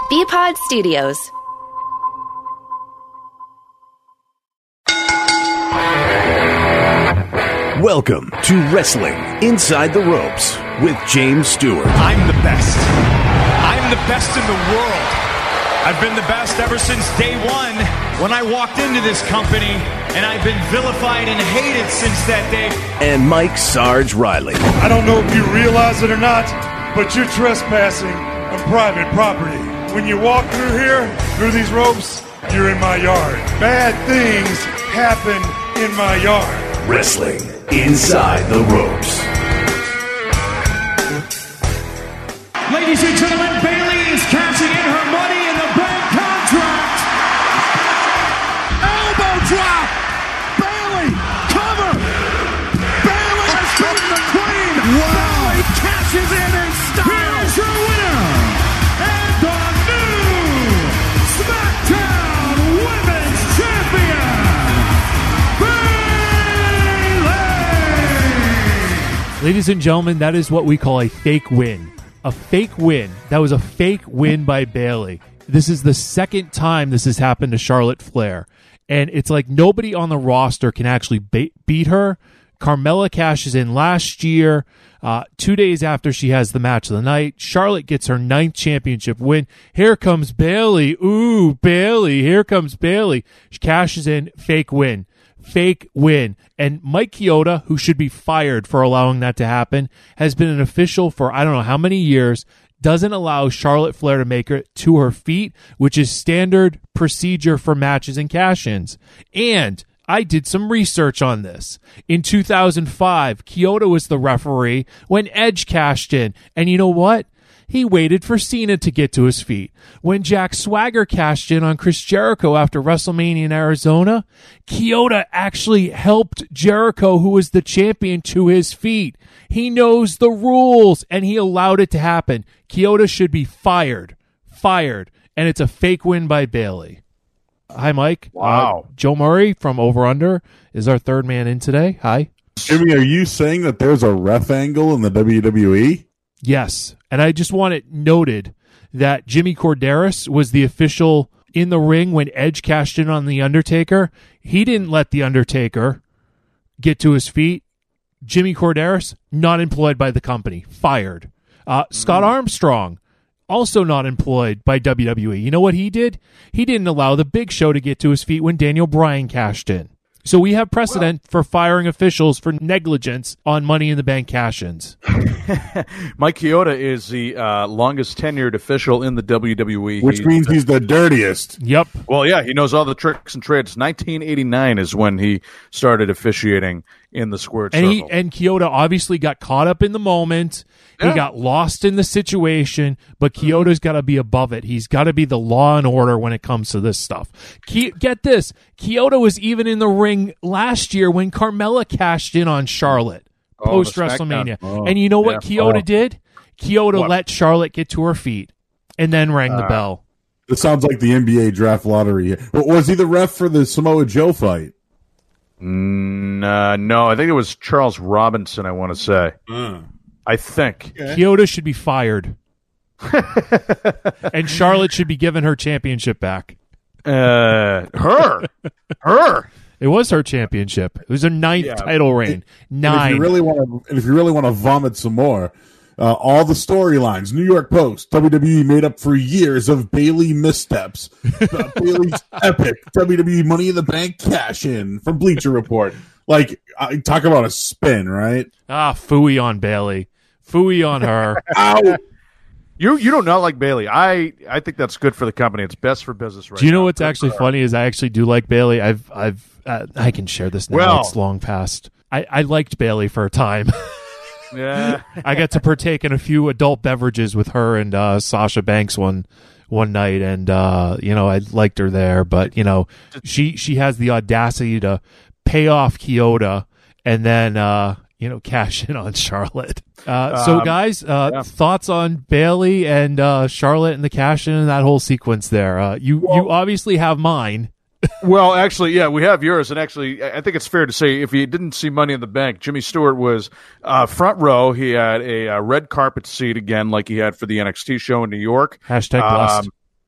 BPod Studios. Welcome to Wrestling Inside the Ropes with James Stewart. I'm the best. I'm the best in the world. I've been the best ever since day one when I walked into this company, and I've been vilified and hated since that day. And Mike Sarge Riley. I don't know if you realize it or not, but you're trespassing on private property. When you walk through here, through these ropes, you're in my yard. Bad things happen in my yard. Wrestling Inside the Ropes. Ladies and gentlemen, Bayley is cashing in her Money in the Bank contract. Elbow drop! Bayley, cover! Bayley has beaten the Queen! Wow! Bayley cashes in style! Here's your winner, and the new SmackDown Women's Champion, Bayley! Ladies and gentlemen, that is what we call a fake win. A fake win. That was a fake win by Bayley. This is the second time this has happened to Charlotte Flair. And it's like nobody on the roster can actually beat her. Carmella cashes in last year, 2 days after she has the match of the night. Charlotte gets her 9th championship win. Here comes Bayley. Ooh, Bayley. Here comes Bayley. She cashes in, fake win. Fake win. And Mike Chioda, who should be fired for allowing that to happen, has been an official for I don't know how many years, doesn't allow Charlotte Flair to make it to her feet, which is standard procedure for matches and cash-ins. And I did some research on this. In 2005, Chioda was the referee when Edge cashed in. And you know what? He waited for Cena to get to his feet. When Jack Swagger cashed in on Chris Jericho after WrestleMania in Arizona, Chioda actually helped Jericho, who was the champion, to his feet. He knows the rules, and he allowed it to happen. Chioda should be fired. Fired. And it's a fake win by Bayley. Hi, Mike. Wow. Joe Murray from Over Under is our third man in today. Hi. Jimmy, are you saying that there's a ref angle in the WWE? Yes, and I just want it noted that Jimmy Corderas was the official in the ring when Edge cashed in on The Undertaker. He didn't let The Undertaker get to his feet. Jimmy Corderas, not employed by the company, fired. Scott Armstrong, also not employed by WWE. You know what he did? He didn't allow the Big Show to get to his feet when Daniel Bryan cashed in. So we have precedent for firing officials for negligence on Money in the Bank cash-ins. Mike Chioda is the longest tenured official in the WWE. Which means he's the dirtiest. Yep. Well, yeah, he knows all the tricks and trades. 1989 is when he started officiating in the squared circle. And Chioda obviously got caught up in the moment. Yeah. He got lost in the situation, but Chioda's got to be above it. He's got to be the law and order when it comes to this stuff. Get this. Chioda was even in the ring last year when Carmella cashed in on Charlotte post-WrestleMania. And you know what Chioda did? Chioda let Charlotte get to her feet and then rang the bell. It sounds like the NBA draft lottery. Was he the ref for the Samoa Joe fight? No, I think it was Charles Robinson, I want to say. I think. Okay. Chioda should be fired. And Charlotte should be given her championship back. Her. It was her championship. It was her 9th title reign. 9. If you really want to vomit some more, all the storylines, New York Post, WWE made up for years of Bayley missteps. Bayley's epic WWE Money in the Bank cash-in from Bleacher Report. Like, talk about a spin, right? Phooey on Bayley. Phooey on her. Ow! You do not like Bayley. I think that's good for the company. It's best for business right now. Do you know what's actually funny is I actually do like Bayley. I can share this now. Well, it's long past. I liked Bayley for a time. Yeah. I got to partake in a few adult beverages with her and Sasha Banks one night, and I liked her there. But she has the audacity to pay off Chioda and then cash in on Charlotte. So guys, thoughts on Bayley and Charlotte and the cash in and that whole sequence there? You obviously have mine. Well, actually, yeah, we have yours. And actually, I think it's fair to say if you didn't see Money in the Bank, Jimmy Stewart was front row. He had a red carpet seat again, like he had for the NXT show in New York. Hashtag blessed.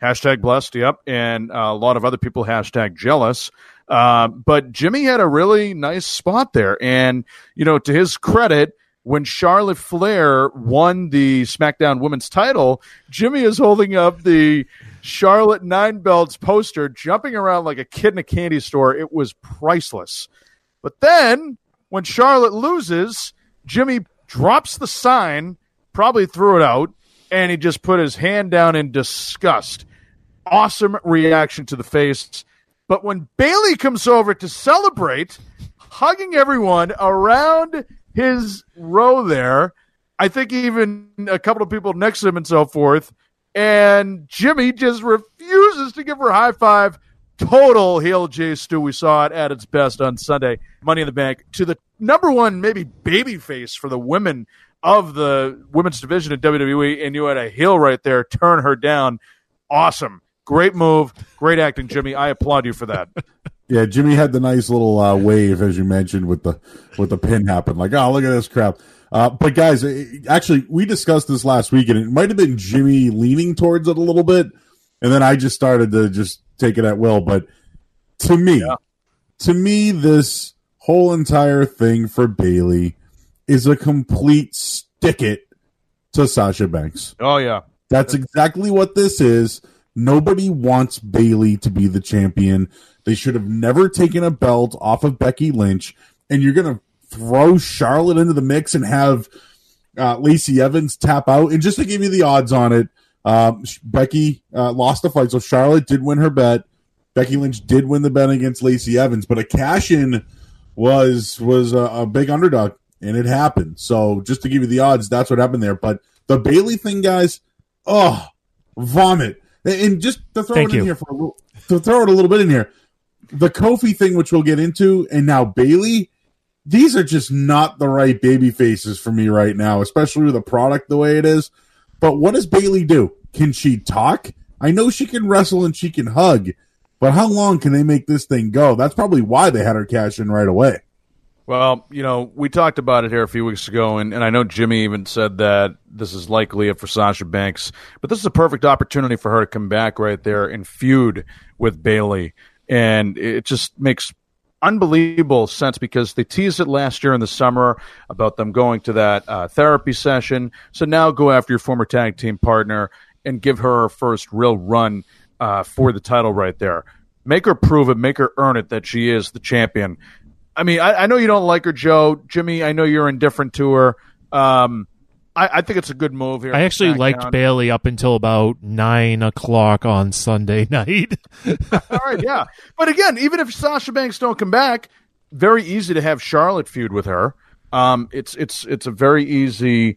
Hashtag blessed, yep. And a lot of other people hashtag jealous. But Jimmy had a really nice spot there. And, to his credit, when Charlotte Flair won the SmackDown Women's title, Jimmy is holding up the Charlotte 9 Belts poster, jumping around like a kid in a candy store. It was priceless. But then, when Charlotte loses, Jimmy drops the sign, probably threw it out, and he just put his hand down in disgust. Awesome reaction to the face. But when Bayley comes over to celebrate, hugging everyone around his row there, I think even a couple of people next to him and so forth, and Jimmy just refuses to give her a high five. Total heel J Stu. We saw it at its best on Sunday. Money in the Bank to the number one, maybe baby face for the women of the women's division in WWE, and you had a heel right there turn her down. Awesome. Great move. Great acting, Jimmy. I applaud you for that. Yeah, Jimmy had the nice little wave, as you mentioned, with the pin happen. Like, oh, look at this crap. But guys, actually, we discussed this last week, and it might have been Jimmy leaning towards it a little bit, and then I just started to just take it at will. But to me, this whole entire thing for Bayley is a complete stick it to Sasha Banks. Oh, yeah. That's exactly what this is. Nobody wants Bayley to be the champion. They should have never taken a belt off of Becky Lynch, and you're going to throw Charlotte into the mix and have Lacey Evans tap out. And just to give you the odds on it, Becky lost the fight, so Charlotte did win her bet. Becky Lynch did win the bet against Lacey Evans, but a cash-in was a big underdog, and it happened. So just to give you the odds, that's what happened there. But the Bayley thing, guys, vomit. And just to throw it in here to throw it a little bit in here, the Kofi thing, which we'll get into, and now Bayley, these are just not the right baby faces for me right now, especially with the product the way it is. But what does Bayley do? Can she talk? I know she can wrestle and she can hug, but how long can they make this thing go? That's probably why they had her cash in right away. Well, we talked about it here a few weeks ago, and I know Jimmy even said that this is likely it for Sasha Banks, but this is a perfect opportunity for her to come back right there and feud with Bayley. And it just makes unbelievable sense because they teased it last year in the summer about them going to that therapy session. So now go after your former tag team partner and give her her first real run for the title right there. Make her prove it, make her earn it that she is the champion. I mean, I know you don't like her, Joe. Jimmy, I know you're indifferent to her. I think it's a good move here. I actually liked Bayley up until about 9 o'clock on Sunday night. All right, yeah. But again, even if Sasha Banks don't come back, very easy to have Charlotte feud with her. It's a very easy,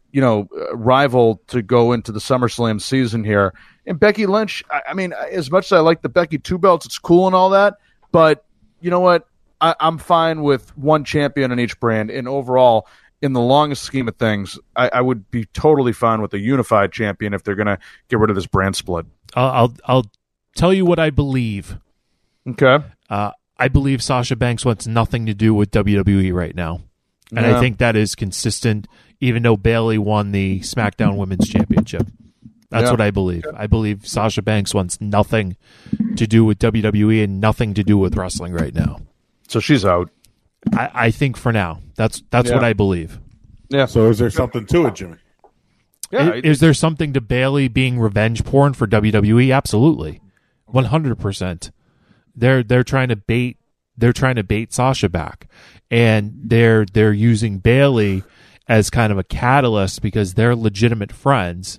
rival to go into the SummerSlam season here. And Becky Lynch, I mean, as much as I like the Becky 2 belts, it's cool and all that. But you know what? I'm fine with one champion in each brand, and overall, in the longest scheme of things, I would be totally fine with a unified champion if they're going to get rid of this brand split. I'll tell you what I believe. Okay. I believe Sasha Banks wants nothing to do with WWE right now, and I think that is consistent, even though Bayley won the SmackDown Women's Championship. That's what I believe. I believe Sasha Banks wants nothing to do with WWE and nothing to do with wrestling right now. So she's out. I think for now. That's what I believe. Yeah. So is there something to it, Jimmy? Yeah. Is there something to Bayley being revenge porn for WWE? Absolutely. 100%. They're trying to bait Sasha back. And they're using Bayley as kind of a catalyst because they're legitimate friends.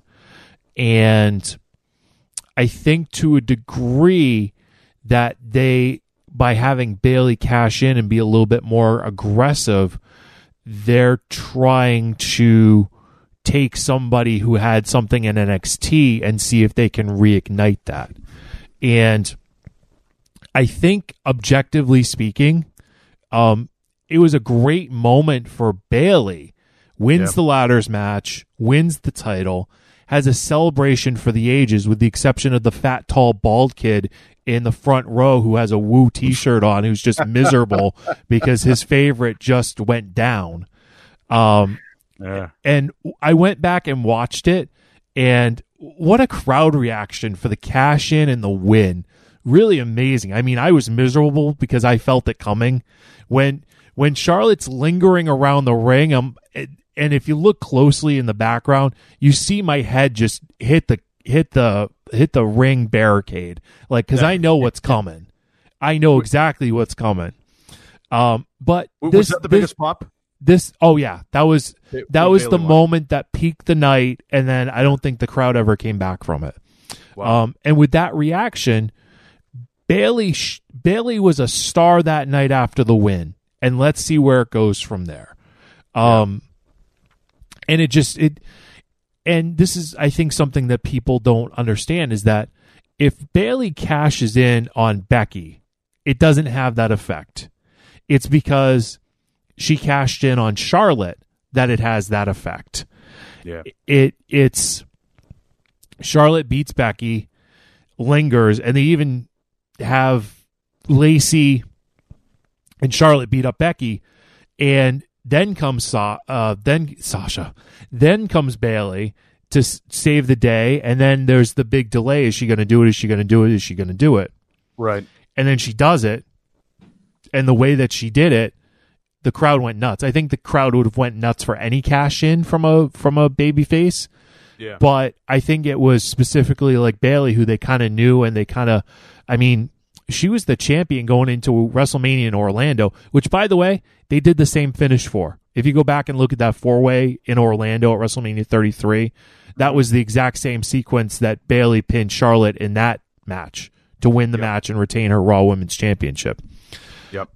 And I think to a degree that by having Bayley cash in and be a little bit more aggressive, they're trying to take somebody who had something in NXT and see if they can reignite that. And I think, objectively speaking, it was a great moment for Bayley. Wins the ladders match, wins the title, has a celebration for the ages, with the exception of the fat, tall, bald kid in the front row who has a Woo t-shirt on, who's just miserable because his favorite just went down. And I went back and watched it, and what a crowd reaction for the cash in and the win. Really amazing. I mean, I was miserable because I felt it coming. When Charlotte's lingering around the ring, and if you look closely in the background, you see my head just hit the ring barricade, like, because I know what's coming. I know exactly what's coming. But was that the biggest pop? That was Bayley the won. moment that peaked the night, and then I don't think the crowd ever came back from it. Wow. And with that reaction, Bayley was a star that night after the win, and let's see where it goes from there. And and this is, I think, something that people don't understand is that if Bayley cashes in on Becky, it doesn't have that effect. It's because she cashed in on Charlotte that it has that effect. Yeah. It's Charlotte beats Becky, lingers, and they even have Lacey and Charlotte beat up Becky, and then comes Sasha. Then comes Bayley to save the day, and then there's the big delay. Is she going to do it? Is she going to do it? Is she going to do it? Right. And then she does it, and the way that she did it, the crowd went nuts. I think the crowd would have went nuts for any cash in from a baby face. Yeah. But I think it was specifically like Bayley, who they kind of knew, and they kind of, I mean, she was the champion going into WrestleMania in Orlando, which, by the way, they did the same finish for. If you go back and look at that 4-way in Orlando at WrestleMania 33, that was the exact same sequence that Bayley pinned Charlotte in that match to win the match and retain her Raw Women's Championship. Yep.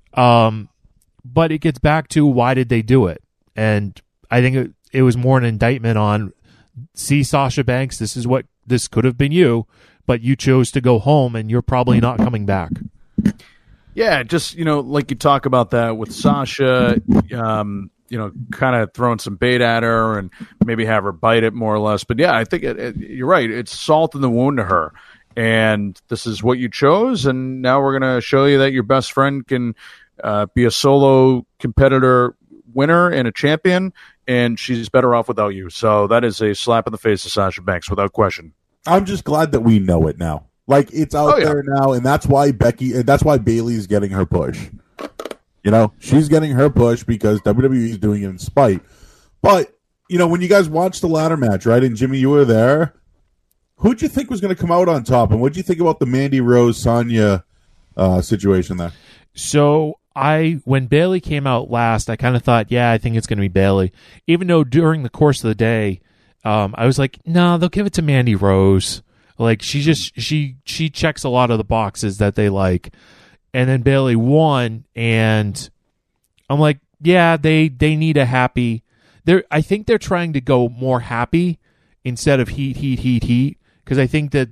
But it gets back to, why did they do it? And I think it was more an indictment on, see, Sasha Banks, this could have been you, but you chose to go home, and you're probably not coming back. Yeah, just, like you talk about that with Sasha, kind of throwing some bait at her and maybe have her bite it more or less. But yeah, I think you're right. It's salt in the wound to her. And this is what you chose, and now we're going to show you that your best friend can be a solo competitor winner and a champion, and she's better off without you. So that is a slap in the face to Sasha Banks, without question. I'm just glad that we know it now. Like, it's out there now, and that's why Bayley's getting her push. She's getting her push because WWE is doing it in spite. But, when you guys watched the ladder match, right, and Jimmy, you were there, who'd you think was going to come out on top, and what'd you think about the Mandy Rose-Sonya situation there? So, when Bayley came out last, I kind of thought, I think it's going to be Bayley. Even though during the course of the day, I was like, no, they'll give it to Mandy Rose. Like, she checks a lot of the boxes that they like. And then Bayley won, and I'm like, yeah, they need a happy. I think they're trying to go more happy instead of heat, because I think that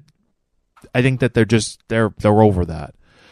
they're over that.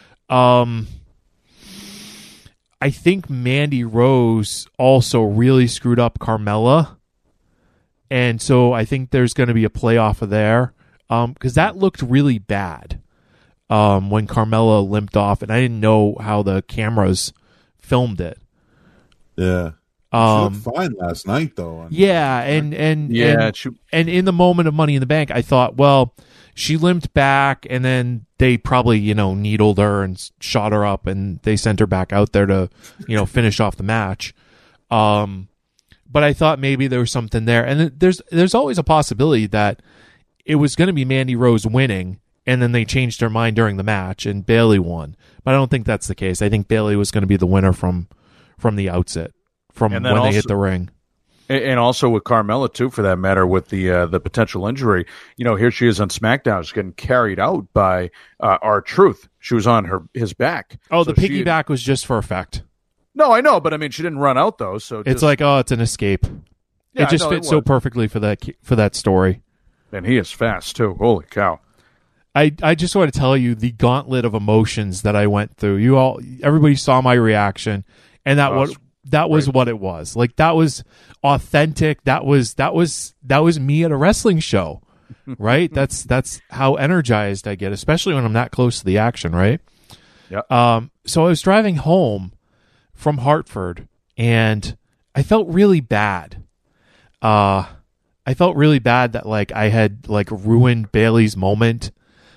I think Mandy Rose also really screwed up Carmella, and so I think there's going to be a playoff of there, because that looked really bad when Carmella limped off, and I didn't know how the cameras filmed it. Yeah. She looked fine last night, though. Yeah, and in the moment of Money in the Bank, I thought, well, she limped back, and then they probably, needled her and shot her up, and they sent her back out there to, finish off the match. But I thought maybe there was something there, and there's always a possibility that it was going to be Mandy Rose winning, and then they changed their mind during the match, and Bayley won. But I don't think that's the case. I think Bayley was going to be the winner from the outset, from when they hit the ring. And also with Carmella, too, for that matter, with the potential injury. Here she is on SmackDown. She's getting carried out by R-Truth. She was on his back. Oh, so the piggyback was just for effect. No, I know, but I mean, she didn't run out, though. So it's like, it's an escape. Yeah, it just fits so perfectly for that story. And he is fast, too. Holy cow. I just want to tell you the gauntlet of emotions that I went through. Everybody saw my reaction, and that was what it was. Like, that was authentic. That was me at a wrestling show, right? That's how energized I get, especially when I'm that close to the action, right? Yeah. So I was driving home from Hartford, and I felt really bad. I felt really bad that like I had like ruined Bayley's moment.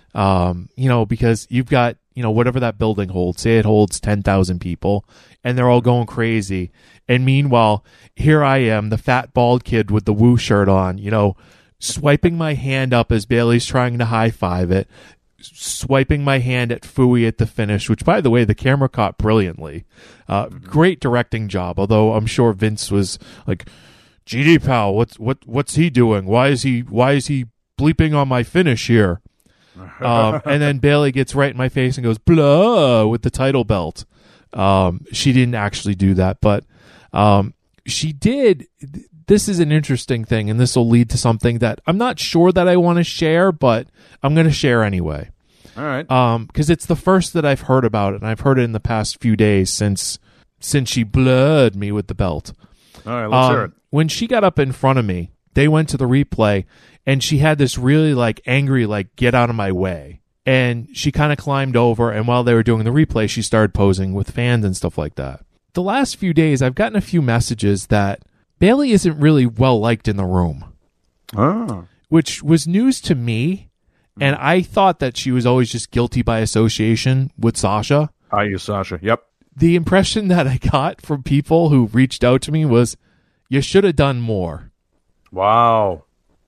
Because you've got, whatever that building holds, say it holds 10,000 people and they're all going crazy. And meanwhile, here I am, the fat bald kid with the Woo shirt on, swiping my hand up as Bayley's trying to high five it, swiping my hand at Fooey at the finish, which by the way, the camera caught brilliantly. Great directing job. Although I'm sure Vince was like, GD pal, what's he doing? Why is he bleeping on my finish here? And then Bayley gets right in my face and goes blah with the title belt. She didn't actually do that, but she did. This is an interesting thing, and this will lead to something that I'm not sure that I want to share, but I'm going to share anyway. All right. Because it's the first that I've heard about it, and I've heard it in the past few days since she blurred me with the belt. All right, let's hear it. When she got up in front of me, they went to the replay, and she had this really like angry, like, get out of my way. And she kind of climbed over, and while they were doing the replay, she started posing with fans and stuff like that. The last few days, I've gotten a few messages that Bayley isn't really well liked in the room. Oh. Which was news to me, and I thought that she was always just guilty by association with Sasha. I use Sasha, yep. The impression that I got from people who reached out to me was, you should have done more. Wow.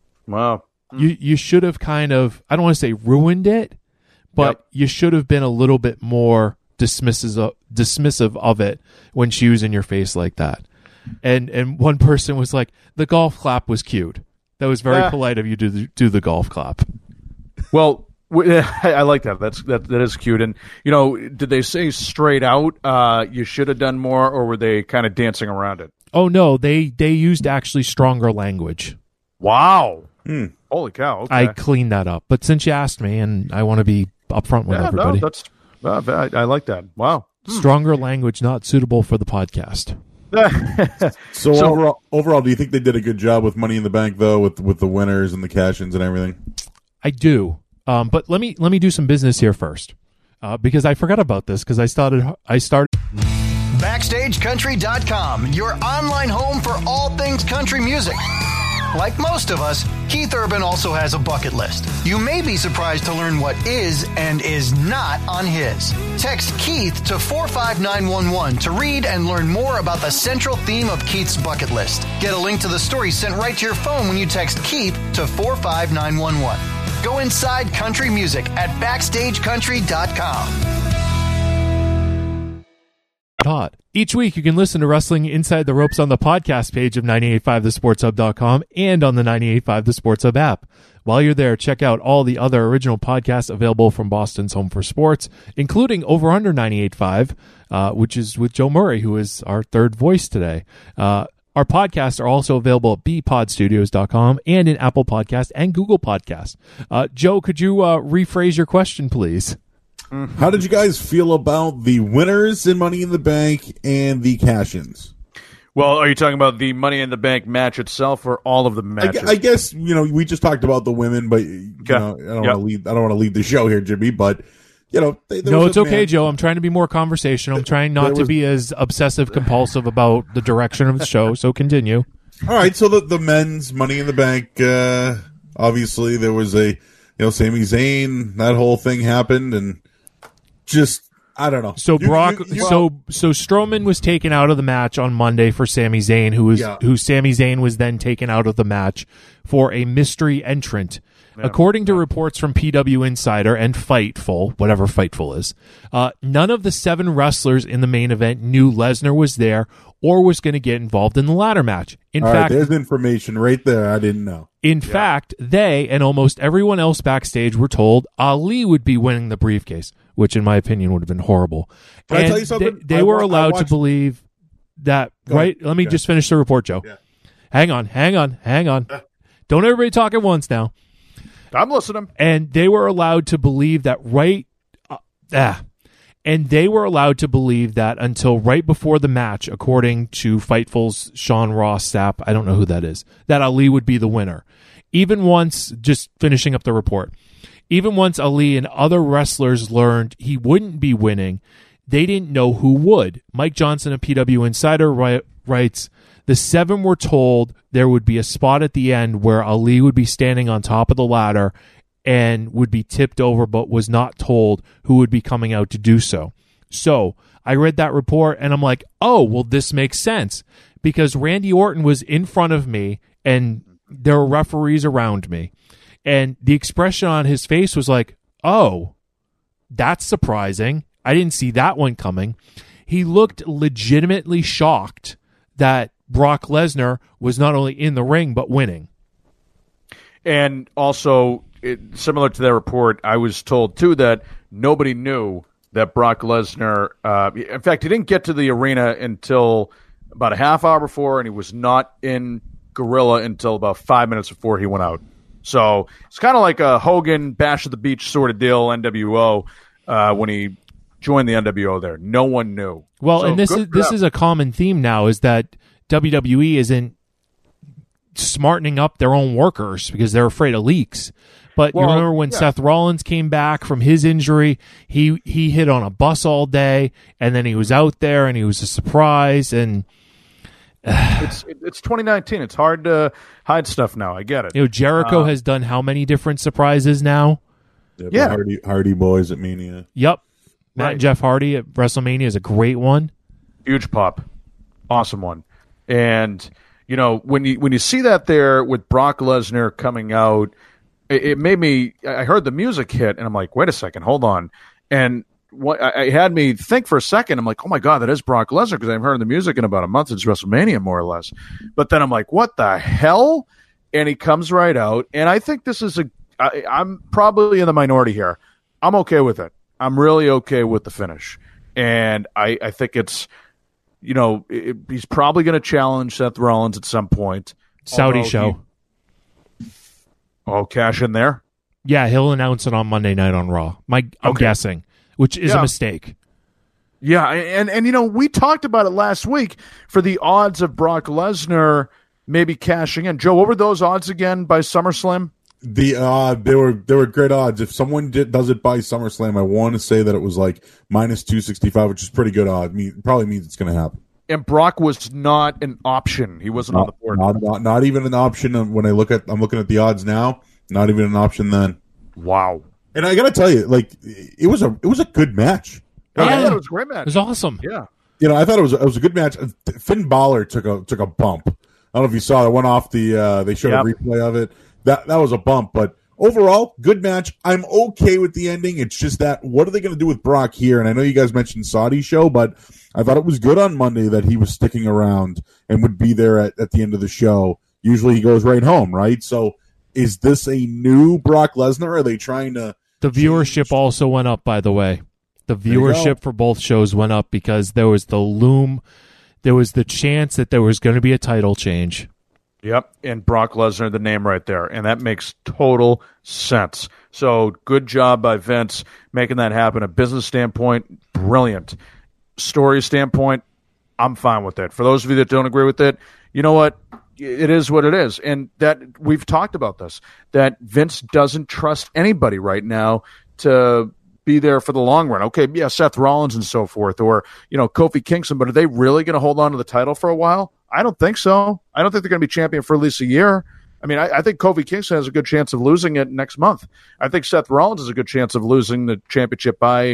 You should have kind of, I don't want to say ruined it, but you should have been a little bit more dismissive of it when she was in your face like that. And one person was like, the golf clap was cute. That was very polite of you to do the golf clap. Well, I like that. That is cute. And, did they say straight out you should have done more, or were they kind of dancing around it? Oh, no, they used actually stronger language. Wow. Holy cow. Okay. I cleaned that up. But since you asked me, and I want to be upfront with everybody. I like that. Wow. Stronger language not suitable for the podcast. So overall, do you think they did a good job with Money in the Bank, though, with the winners and the cash-ins and everything? I do. But let me do some business here first, because I forgot about this because I started. BackstageCountry.com, your online home for all things country music. Like most of us, Keith Urban also has a bucket list. You may be surprised to learn what is and is not on his. Text Keith to 45911 to read and learn more about the central theme of Keith's bucket list. Get a link to the story sent right to your phone when you text Keith to 45911. Go inside country music at BackstageCountry.com. Hot. Each week you can listen to Wrestling Inside the Ropes on the podcast page of 985thesportshub.com and on the 985 The Sports Hub app. While you're there, check out all the other original podcasts available from Boston's Home for Sports, including Over Under 98.5, which is with Joe Murray, who is our third voice today. Our podcasts are also available at bpodstudios.com and in Apple Podcasts and Google Podcasts. Joe, could you rephrase your question, please? How did you guys feel about the winners in Money in the Bank and the cash-ins? Well, are you talking about the Money in the Bank match itself or all of the matches? I guess, we just talked about the women, but I don't want to lead the show here, Jimmy, but no, it's okay, Joe. I'm trying to be more conversational. I'm trying not to be as obsessive compulsive about the direction of the show, so continue. All right, so the men's Money in the Bank, obviously there was a, Sami Zayn, that whole thing happened, and just, I don't know. So so Strowman was taken out of the match on Monday for Sami Zayn, who Sami Zayn was then taken out of the match for a mystery entrant. Yeah. According to reports from PW Insider and Fightful, whatever Fightful is, none of the 7 wrestlers in the main event knew Lesnar was there or was going to get involved in the ladder match. In fact, there's information right there I didn't know. In fact, they and almost everyone else backstage were told Ali would be winning the briefcase, which in my opinion would have been horrible. Can I tell you something? They were allowed to believe that, right? Let me just finish the report, Joe. Yeah. Hang on. Don't everybody talk at once now. I'm listening. And they were allowed to believe that until right before the match, according to Fightful's Sean Ross Sapp, I don't know who that is, that Ali would be the winner. Even once, just finishing up the report, even once Ali and other wrestlers learned he wouldn't be winning, they didn't know who would. Mike Johnson of PW Insider writes The 7 were told there would be a spot at the end where Ali would be standing on top of the ladder and would be tipped over, but was not told who would be coming out to do so. So I read that report and I'm like, oh, well, this makes sense because Randy Orton was in front of me and there were referees around me. And the expression on his face was like, oh, that's surprising. I didn't see that one coming. He looked legitimately shocked that Brock Lesnar was not only in the ring, but winning. And also, similar to that report, I was told, too, that nobody knew that Brock Lesnar, in fact, he didn't get to the arena until about a half hour before, and he was not in Gorilla until about 5 minutes before he went out. So it's kind of like a Hogan Bash at the Beach sort of deal, NWO, when he joined the NWO there. No one knew. Well, so and this is a common theme now, is that WWE isn't smartening up their own workers because they're afraid of leaks. But you remember when Seth Rollins came back from his injury, he hit on a bus all day, and then he was out there, and he was a surprise. And it's 2019. It's hard to hide stuff now. I get it. Jericho has done how many different surprises now? Yeah. Hardy Boys at Mania. Yep. Matt and Jeff Hardy at WrestleMania is a great one. Huge pop. Awesome one. And, when you see that there with Brock Lesnar coming out, it made me, I heard the music hit, and I'm like, wait a second, hold on. And it had me think for a second. I'm like, oh, my God, that is Brock Lesnar, because I haven't heard the music in about a month. It's WrestleMania, more or less. But then I'm like, what the hell? And he comes right out. And I think this is I'm probably in the minority here. I'm okay with it. I'm really okay with the finish. And I think it's, he's probably going to challenge Seth Rollins at some point. Saudi show. Cash in there? Yeah, he'll announce it on Monday Night on Raw. I'm guessing, which is a mistake. Yeah, and we talked about it last week for the odds of Brock Lesnar maybe cashing in. Joe, what were those odds again by SummerSlam? They were great odds. If someone does it by SummerSlam, I want to say that it was like minus 265, which is pretty good odds. Probably means it's going to happen. And Brock was not an option. He wasn't on the board. Not even an option. When I'm looking at the odds now, not even an option then. Wow. And I got to tell you, it was a good match. I thought it was a great match. It was awesome. Yeah. I thought it was a good match. Finn Balor took a bump. I don't know if you saw it. It went off they showed a replay of it. That was a bump, but overall, good match. I'm okay with the ending. It's just that, what are they going to do with Brock here? And I know you guys mentioned Saudi show, but I thought it was good on Monday that he was sticking around and would be there at the end of the show. Usually he goes right home, right? So is this a new Brock Lesnar? Are they trying to... The viewership also went up, by the way. The viewership for both shows went up because there was there was the chance that there was going to be a title change. Yep, and Brock Lesnar, the name right there, and that makes total sense. So good job by Vince making that happen. A business standpoint, brilliant. Story standpoint, I'm fine with it. For those of you that don't agree with it, you know what? It is what it is. And that we've talked about this, that Vince doesn't trust anybody right now to be there for the long run. Okay, yeah, Seth Rollins and so forth, or Kofi Kingston, but are they really going to hold on to the title for a while? I don't think so. I don't think they're going to be champion for at least a year. I mean, I think Kofi Kingston has a good chance of losing it next month. I think Seth Rollins has a good chance of losing the championship by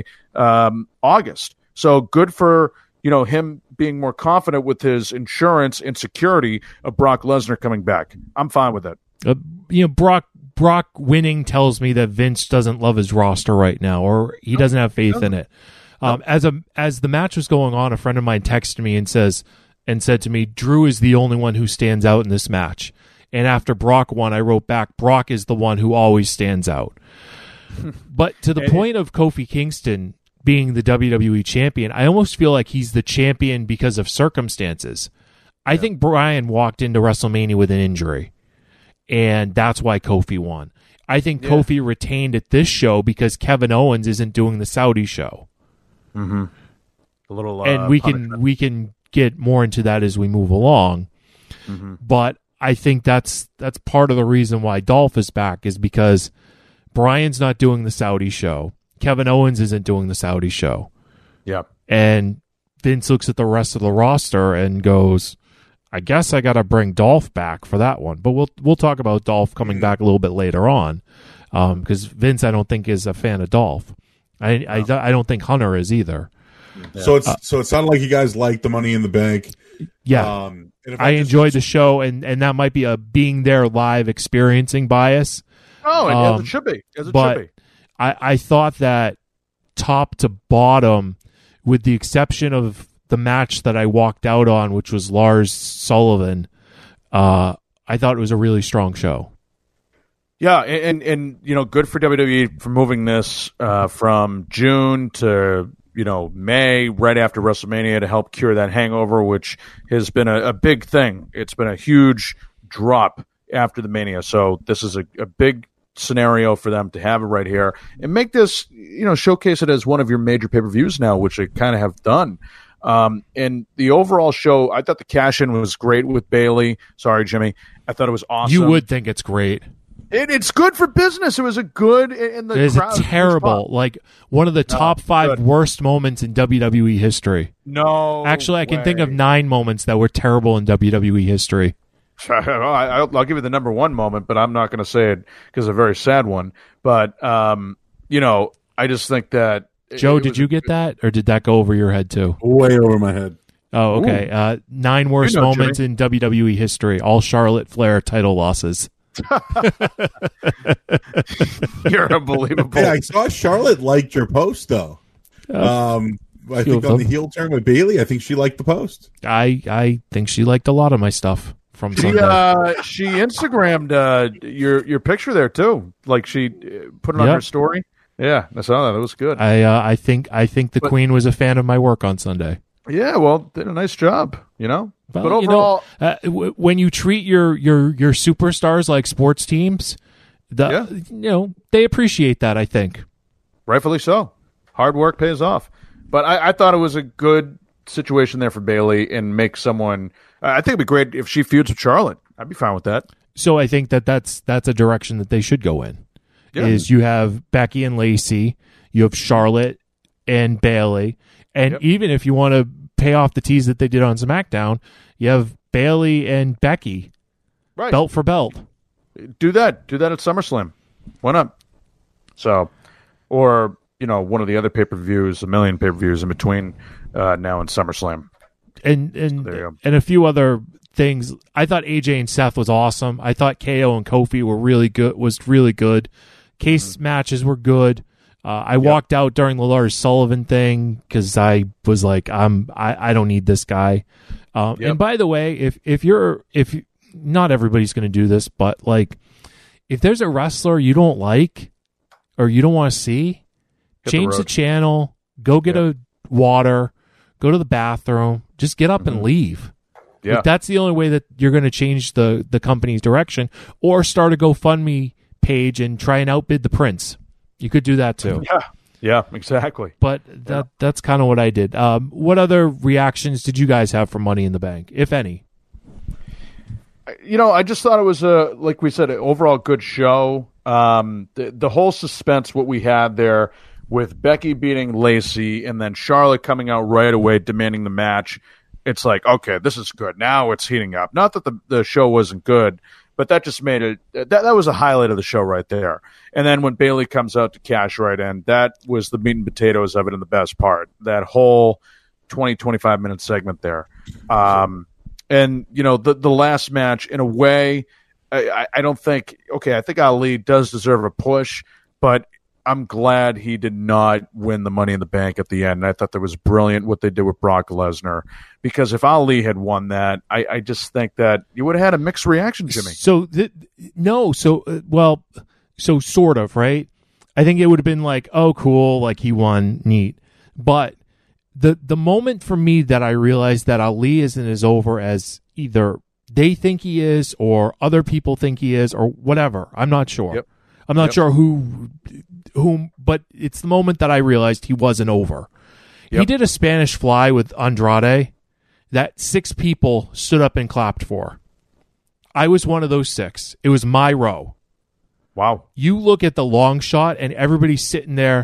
August. So good for him being more confident with his insurance and security of Brock Lesnar coming back. I'm fine with it. Brock winning tells me that Vince doesn't love his roster right now, or he doesn't have faith in it. As the match was going on, a friend of mine texted me and said to me, Drew is the only one who stands out in this match. And after Brock won, I wrote back, Brock is the one who always stands out. But to the point of Kofi Kingston being the WWE champion, I almost feel like he's the champion because of circumstances. I think Bryan walked into WrestleMania with an injury, and that's why Kofi won. I think Kofi retained at this show because Kevin Owens isn't doing the Saudi show. Mm-hmm. A little, and we can get more into that as we move along. Mm-hmm. But I think that's part of the reason why Dolph is back, is because Bryan's not doing the Saudi show. Kevin Owens isn't doing the Saudi show. Yep. And Vince looks at the rest of the roster and goes, I guess I got to bring Dolph back for that one. But we'll talk about Dolph coming back a little bit later on, because Vince, I don't think, is a fan of Dolph. I don't think Hunter is either. So it sounded like you guys liked the Money in the Bank. Yeah, I enjoyed the show, and that might be a being there live experiencing bias. Oh, as it should be. I thought that top to bottom, with the exception of the match that I walked out on, which was Lars Sullivan, I thought it was a really strong show. Yeah, and good for WWE for moving this from June to May, right after WrestleMania, to help cure that hangover, which has been a big thing. It's been a huge drop after the Mania, so this is a big scenario for them to have it right here and make this, showcase it as one of your major pay-per-views now, which they kind of have done. And the overall show, I thought the cash-in was great with Bayley. Sorry, Jimmy. I thought it was awesome. You would think it's great. It's good for business. It was a good in the crowd. It is crowd. Terrible, like one of the top 5 worst moments in WWE history. No, actually, I can think of 9 moments that were terrible in WWE history. I'll give you the number 1 moment, but I'm not going to say it because it's a very sad one. But I just think that Joe, did you get that, or did that go over your head too? Way over my head. Oh, okay. 9 worst moments in WWE history. All Charlotte Flair title losses. You're unbelievable. Hey, I saw Charlotte liked your post though. I think on the heel turn with Bayley, I think she liked the post. I think she liked a lot of my stuff from Sunday. She Instagrammed your picture there too. Like she put it on her story. Yeah, I saw that. It was good. I think the Queen was a fan of my work on Sunday. Yeah, well, did a nice job, Well, but overall, when you treat your superstars like sports teams, they appreciate that, I think. Rightfully so. Hard work pays off. But I thought it was a good situation there for Bayley and make someone. I think it'd be great if she feuds with Charlotte. I'd be fine with that. So I think that's a direction that they should go in. Yeah. Is you have Becky and Lacey, you have Charlotte and Bayley. And even if you want to pay off the tease that they did on SmackDown, you have Bayley and Becky, belt for belt. Do that at SummerSlam. Why not? So, or one of the other pay-per-views, a million pay-per-views in between now and SummerSlam. And a few other things. I thought AJ and Seth was awesome. I thought KO and Kofi were really good. Case matches were good. I walked out during the Lars Sullivan thing because I was like, I don't need this guy. And by the way, if not everybody's going to do this, but like, if there's a wrestler you don't like or you don't want to see, change the channel, go get a water, go to the bathroom, just get up and leave. Yeah. Like, that's the only way that you're going to change the company's direction, or start a GoFundMe page and try and outbid the Prince. You could do that too. Yeah, exactly. But that's kind of what I did. What other reactions did you guys have for Money in the Bank, if any? I just thought it was like we said, an overall good show. The whole suspense, what we had there with Becky beating Lacey and then Charlotte coming out right away demanding the match. It's like, okay, this is good. Now it's heating up. Not that the show wasn't good, but that just made it. That was a highlight of the show right there. And then when Bayley comes out to cash right in, that was the meat and potatoes of it and the best part. That whole 20-25 minute segment there. And the last match, in a way, I don't think. Okay, I think Ali does deserve a push, but I'm glad he did not win the Money in the Bank at the end. And I thought that was brilliant what they did with Brock Lesnar, because if Ali had won that, I just think that you would have had a mixed reaction, Jimmy. So so sort of, right? I think it would have been like, oh, cool, like he won, neat. But the moment for me that I realized that Ali isn't as over as either they think he is or other people think he is or whatever. I'm not sure. Yep. I'm not sure whom, but it's the moment that I realized he wasn't over. Yep. He did a Spanish Fly with Andrade that 6 people stood up and clapped for. I was one of those 6. It was my row. Wow. You look at the long shot and everybody's sitting there.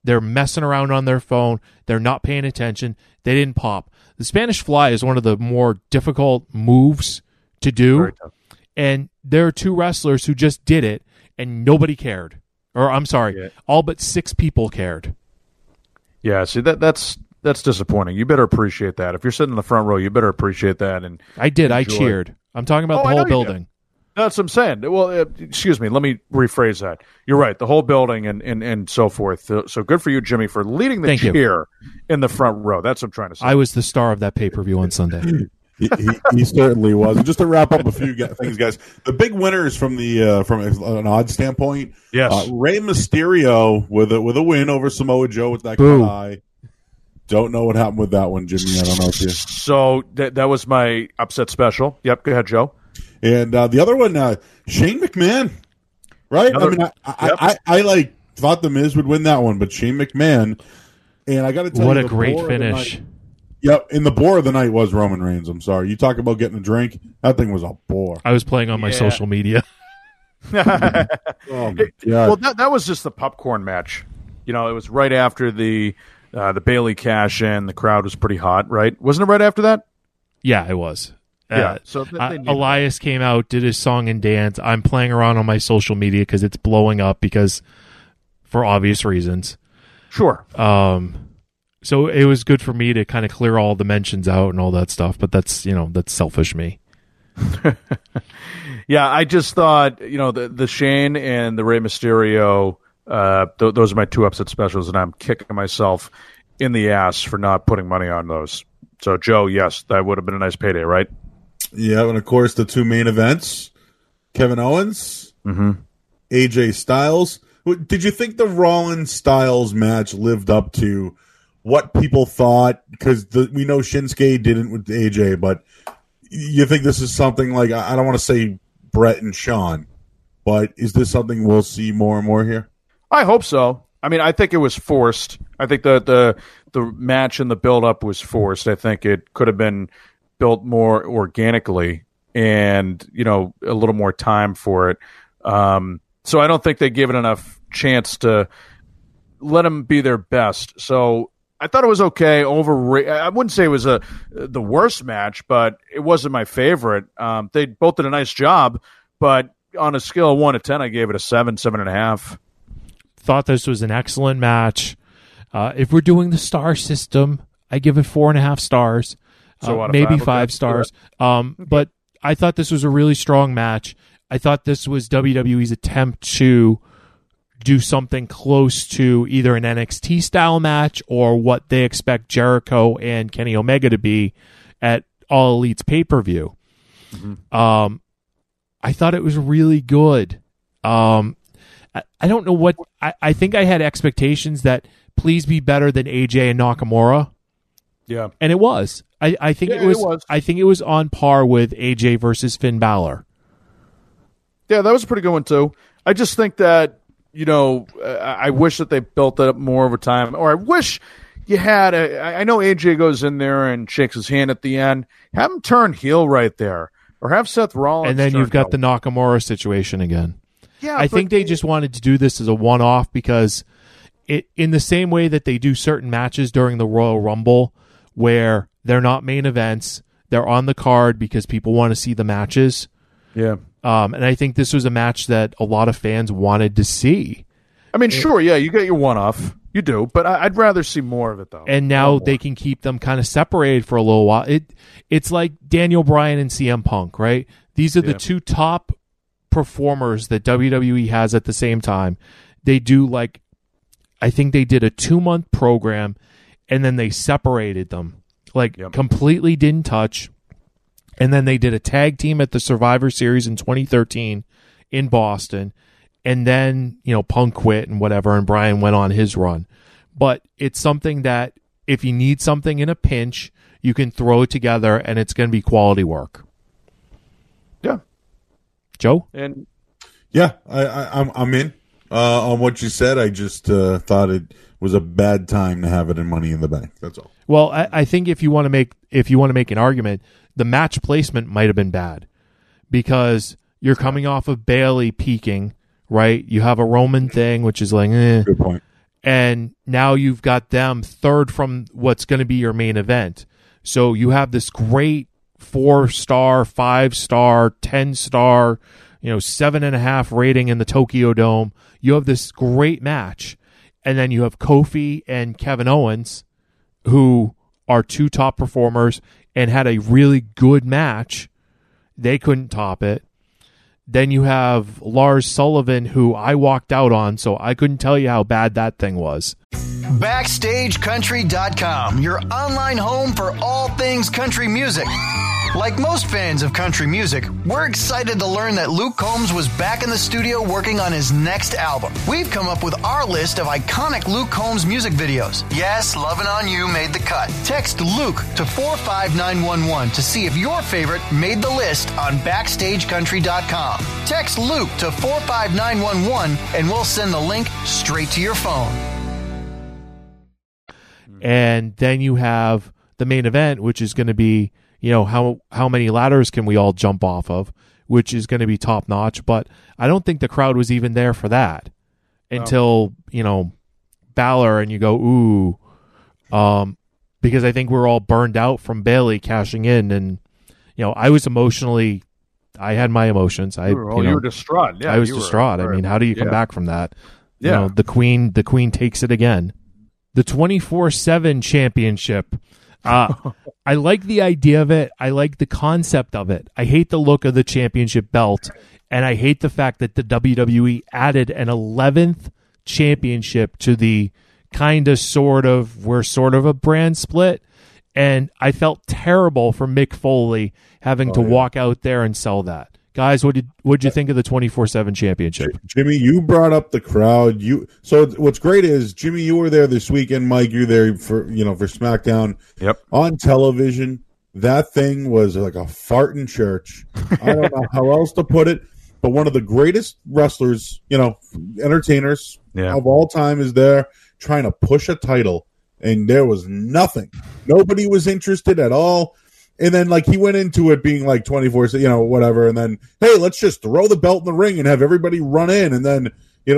They're messing around on their phone. They're not paying attention. They didn't pop. The Spanish Fly is one of the more difficult moves to do. And there are two wrestlers who just did it, and nobody cared. Or, I'm sorry, all but 6 people cared. Yeah, see, that's disappointing. You better appreciate that. If you're sitting in the front row, you better appreciate that. And I did. I cheered. I'm talking about the whole building. That's what I'm saying. Well, excuse me. Let me rephrase that. You're right. The whole building and so forth. So good for you, Jimmy, for leading the cheer in the front row. That's what I'm trying to say. I was the star of that pay-per-view on Sunday. He certainly was. And just to wrap up a few things, guys, the big winners from an odd standpoint. Yes, Rey Mysterio with a win over Samoa Joe with that cut eye. Don't know what happened with that one, Jimmy. I don't know if you. So that was my upset special. Yep, go ahead, Joe. And the other one, Shane McMahon. Right? I thought the Miz would win that one, but Shane McMahon. And I got to tell you, what a great finish. Yep, and the bore of the night was Roman Reigns. I'm sorry. You talk about getting a drink. That thing was a bore. I was playing on my social media. Oh, my God. Well, that was just the popcorn match. It was right after the Bayley cash in. The crowd was pretty hot, right? Wasn't it right after that? Yeah, it was. So Elias came out, did his song and dance. I'm playing around on my social media because it's blowing up for obvious reasons. Sure. So it was good for me to kind of clear all the mentions out and all that stuff, but that's selfish me. Yeah, I just thought, the Shane and the Rey Mysterio, those are my 2 upset specials, and I'm kicking myself in the ass for not putting money on those. So, Joe, yes, that would have been a nice payday, right? Yeah, and of course the 2 main events, Kevin Owens, AJ Styles. Did you think the Rollins-Styles match lived up to what people thought? Because we know Shinsuke didn't with AJ, but you think this is something like, I don't want to say Brett and Shawn, but is this something we'll see more and more here? I hope so. I mean, I think it was forced. I think the match and the build-up was forced. I think it could have been built more organically and, a little more time for it. So I don't think they gave it enough chance to let them be their best. So I thought it was okay. I wouldn't say it was the worst match, but it wasn't my favorite. They both did a nice job, but on a scale of 1 to 10, I gave it a 7.5. Thought this was an excellent match. If we're doing the star system, I give it 4.5 stars, maybe 5 stars. But I thought this was a really strong match. I thought this was WWE's attempt to do something close to either an NXT style match or what they expect Jericho and Kenny Omega to be at All Elite's pay-per-view. I thought it was really good. I don't know what I think I had expectations that please be better than AJ and Nakamura. Yeah. And it was. I think it was. I think it was on par with AJ versus Finn Balor. Yeah, that was a pretty good one too. I just think that, I wish that they built it up more over time, or I wish you had I know AJ goes in there and shakes his hand at the end. Have him turn heel right there, or have Seth Rollins. And then you've got the Nakamura situation again. Yeah, I think they just wanted to do this as a one-off because in the same way that they do certain matches during the Royal Rumble where they're not main events, they're on the card because people want to see the matches. Yeah. And I think this was a match that a lot of fans wanted to see. I mean, sure, yeah, you get your one-off. You do, but I'd rather see more of it, though. And now they can keep them kind of separated for a little while. It's like Daniel Bryan and CM Punk, right? These are the 2 top performers that WWE has at the same time. They do I think they did a 2-month program and then they separated them. Completely didn't touch. And then they did a tag team at the Survivor Series in 2013 in Boston. And then, Punk quit and whatever, and Bryan went on his run. But it's something that if you need something in a pinch, you can throw it together and it's going to be quality work. Yeah. Joe? And yeah, I'm in on what you said. I just thought it was a bad time to have it in Money in the Bank. That's all. Well, I think if you want to make an argument, the match placement might have been bad because you're coming off of Bayley peaking, right? You have a Roman thing, which is good point. And now you've got them third from what's going to be your main event. So you have this great 4-star, 5-star, 10-star, 7.5 rating in the Tokyo Dome. You have this great match. And then you have Kofi and Kevin Owens, who are two top performers and had a really good match. They couldn't top it. Then you have Lars Sullivan, who I walked out on, so I couldn't tell you how bad that thing was. BackstageCountry.com, your online home for all things country music. Like most fans of country music, we're excited to learn that Luke Combs was back in the studio working on his next album. We've come up with our list of iconic Luke Combs music videos. Yes, Lovin' On You made the cut. Text Luke to 45911 to see if your favorite made the list on BackstageCountry.com. Text Luke to 45911 and we'll send the link straight to your phone. And then you have the main event, which is going to be, how many ladders can we all jump off of, which is going to be top notch. But I don't think the crowd was even there for that until, Balor, and you go, ooh, because I think we're all burned out from Bayley cashing in. And, I was I had my emotions. You were distraught. Yeah, I was distraught. I mean, how do you come back from that? Yeah. The queen takes it again. The 24/7 championship. I like the idea of it. I like the concept of it. I hate the look of the championship belt, and I hate the fact that the WWE added an 11th championship to the we're sort of a brand split, and I felt terrible for Mick Foley having to walk out there and sell that. Guys, what'd you think of the 24/7 championship? Jimmy, you brought up the crowd. So what's great is, Jimmy, you were there this weekend. Mike, you're there for SmackDown. Yep. On television, that thing was like a fart in church. I don't know how else to put it, but one of the greatest wrestlers, entertainers of all time is there trying to push a title, and there was nothing. Nobody was interested at all. And then, he went into it being 24, whatever. And then, hey, let's just throw the belt in the ring and have everybody run in. And then,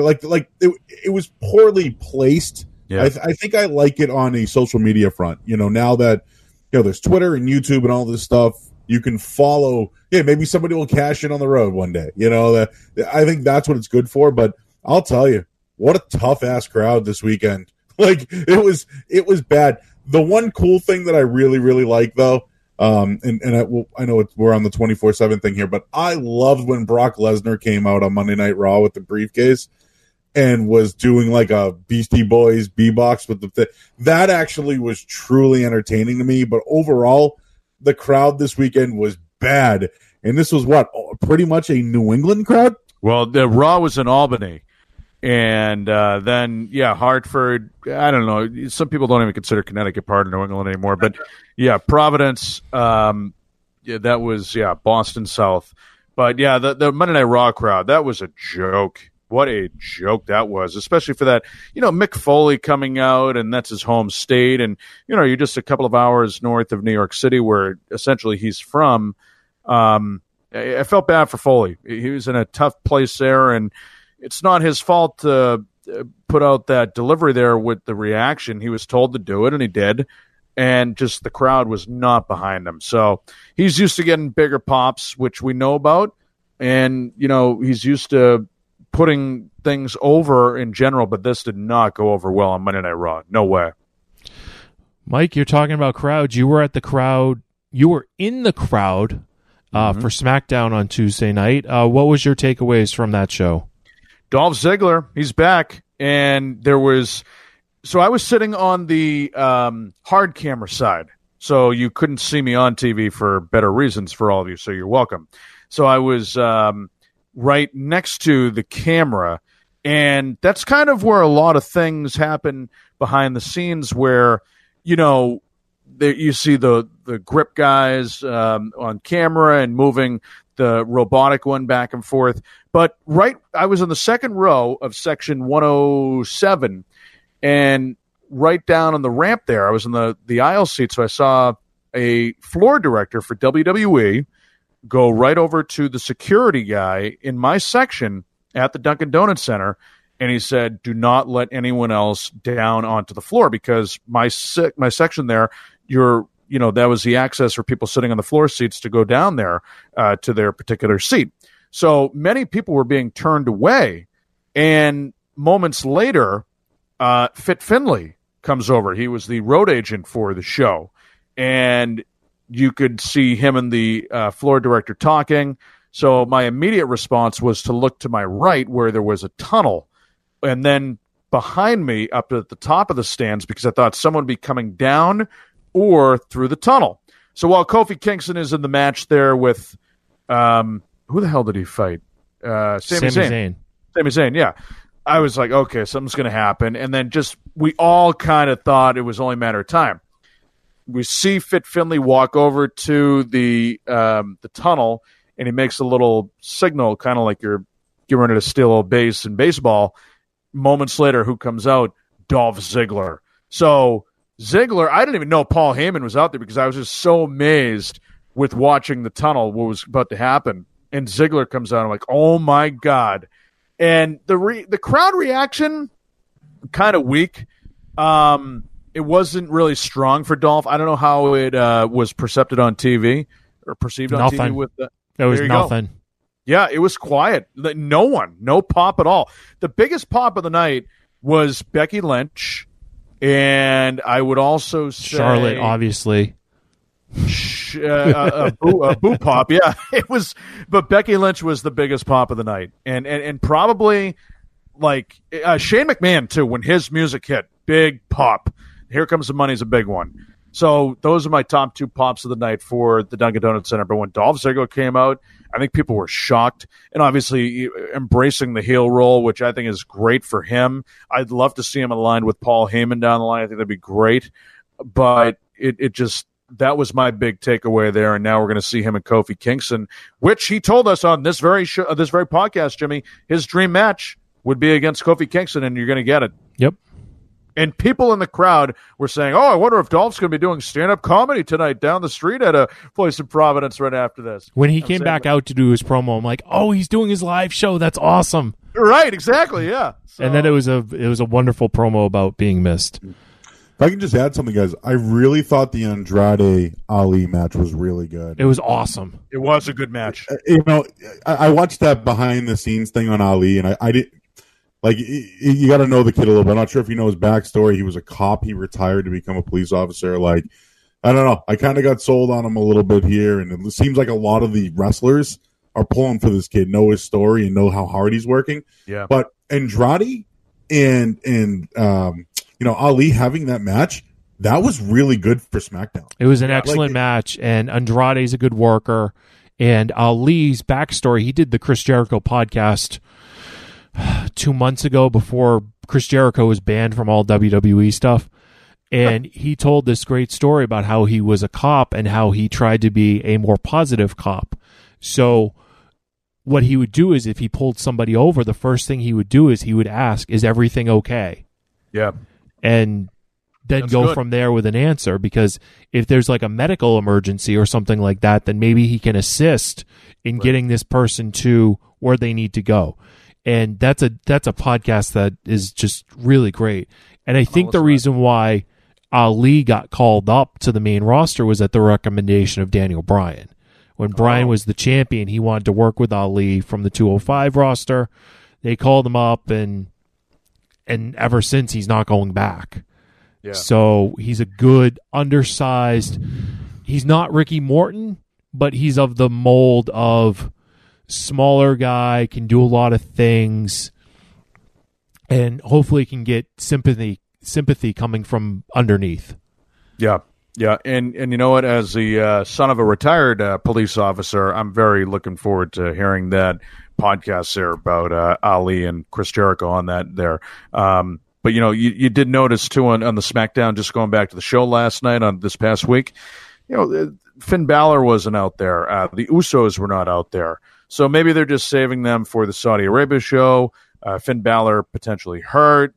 it was poorly placed. Yeah. I think I like it on a social media front. Now that, there's Twitter and YouTube and all this stuff, you can follow. Yeah, maybe somebody will cash in on the road one day. I think that's what it's good for. But I'll tell you, what a tough ass crowd this weekend. It was bad. The one cool thing that I really, really like, though, I know we're on the 24/7 thing here, but I loved when Brock Lesnar came out on Monday Night Raw with the briefcase and was doing a Beastie Boys beatbox with the that actually was truly entertaining to me. But overall, the crowd this weekend was bad, and this was pretty much a New England crowd. Well, the Raw was in Albany. And then, Hartford, I don't know. Some people don't even consider Connecticut part of New England anymore. But, Providence, that was, Boston South. But, the Monday Night Raw crowd, that was a joke. What a joke that was, especially for that, Mick Foley coming out, and that's his home state. And, you're just a couple of hours north of New York City, where essentially he's from. I felt bad for Foley. He was in a tough place there, and it's not his fault to put out that delivery there with the reaction. He was told to do it, and he did. And just the crowd was not behind him. So he's used to getting bigger pops, which we know about. And, he's used to putting things over in general, but this did not go over well on Monday Night Raw. No way. Mike, you're talking about crowds. You were at the crowd. You were in the crowd for SmackDown on Tuesday night. What was your takeaways from that show? Dolph Ziggler, he's back, and I was sitting on the hard camera side, so you couldn't see me on TV for better reasons for all of you, so you're welcome. So I was right next to the camera, and that's kind of where a lot of things happen behind the scenes where, you see the grip guys on camera and moving the robotic one back and forth. But I was in the second row of section 107, and right down on the ramp there, I was in the aisle seat, so I saw a floor director for WWE go right over to the security guy in my section at the Dunkin' Donuts Center and he said, "Do not let anyone else down onto the floor because my section there, that was the access for people sitting on the floor seats to go down there to their particular seat." So many people were being turned away, and moments later, Fit Finlay comes over. He was the road agent for the show, and you could see him and the floor director talking. So my immediate response was to look to my right where there was a tunnel, and then behind me up at the top of the stands because I thought someone would be coming down or through the tunnel. So while Kofi Kingston is in the match there with who the hell did he fight? Sami Zayn. Sami Zayn, yeah. I was like, okay, something's going to happen. And then we all kind of thought it was only a matter of time. We see Fit Finlay walk over to the tunnel, and he makes a little signal, kind of like you're getting ready to steal a base in baseball. Moments later, who comes out? Dolph Ziggler. So Ziggler, I didn't even know Paul Heyman was out there because I was just so amazed with watching the tunnel, what was about to happen. And Ziggler comes out, I'm like, oh my God. And the crowd reaction, kind of weak. It wasn't really strong for Dolph. I don't know how it was perceived on TV or perceived on nothing. TV with the. There was nothing. Go. Yeah, it was quiet. No pop at all. The biggest pop of the night was Becky Lynch, and I would also say Charlotte, obviously. A boo pop, yeah. It was, but Becky Lynch was the biggest pop of the night, and probably like Shane McMahon too. When his music hit, big pop. Here Comes the Money's a big one. So those are my top two pops of the night for the Dunkin' Donuts Center. But when Dolph Ziggler came out, I think people were shocked, and obviously embracing the heel role, which I think is great for him. I'd love to see him aligned with Paul Heyman down the line. I think that'd be great. But it just. That was my big takeaway there, and now we're going to see him and Kofi Kingston, which he told us on this very this very podcast, Jimmy, his dream match would be against Kofi Kingston, and you're going to get it. Yep. And people in the crowd were saying, "Oh, I wonder if Dolph's going to be doing stand-up comedy tonight down the street at a place in Providence right after this." When he came back out to do his promo, I'm like, "Oh, he's doing his live show. That's awesome!" Right? Exactly. Yeah. So, and then it was a wonderful promo about being missed. If I can just add something, guys, I really thought the Andrade Ali match was really good. It was awesome. It was a good match. I watched that behind the scenes thing on Ali, and I didn't like. You got to know the kid a little bit. I'm not sure if you know his backstory. He was a cop. He retired to become a police officer. Like, I don't know. I kind of got sold on him a little bit here, and it seems like a lot of the wrestlers are pulling for this kid, know his story, and know how hard he's working. Yeah. But Andrade and Ali having that match, that was really good for SmackDown. It was an excellent match, and Andrade's a good worker. And Ali's backstory, he did the Chris Jericho podcast 2 months ago before Chris Jericho was banned from all WWE stuff. And he told this great story about how he was a cop and how he tried to be a more positive cop. So what he would do is if he pulled somebody over, the first thing he would do is he would ask, "Is everything okay?" Yeah. And then That's go good. from there with an answer, because if there's like a medical emergency or something like that, then maybe he can assist in getting this person to where they need to go. And that's a podcast that is just really great. And I think the reason why Ali got called up to the main roster was at the recommendation of Daniel Bryan. When Bryan was the champion, he wanted to work with Ali from the 205 roster. They called him up, and ever since, he's not going back. Yeah. So he's a good, undersized. He's not Ricky Morton, but he's of the mold of smaller guy, can do a lot of things, and hopefully can get sympathy coming from underneath. Yeah. Yeah, and you know what? As the son of a retired police officer, I'm very looking forward to hearing that podcast there about Ali and Chris Jericho on that there. But, you did notice, too, on the SmackDown, just going back to the show last night on this past week, Finn Balor wasn't out there. The Usos were not out there. So maybe they're just saving them for the Saudi Arabia show. Finn Balor potentially hurt.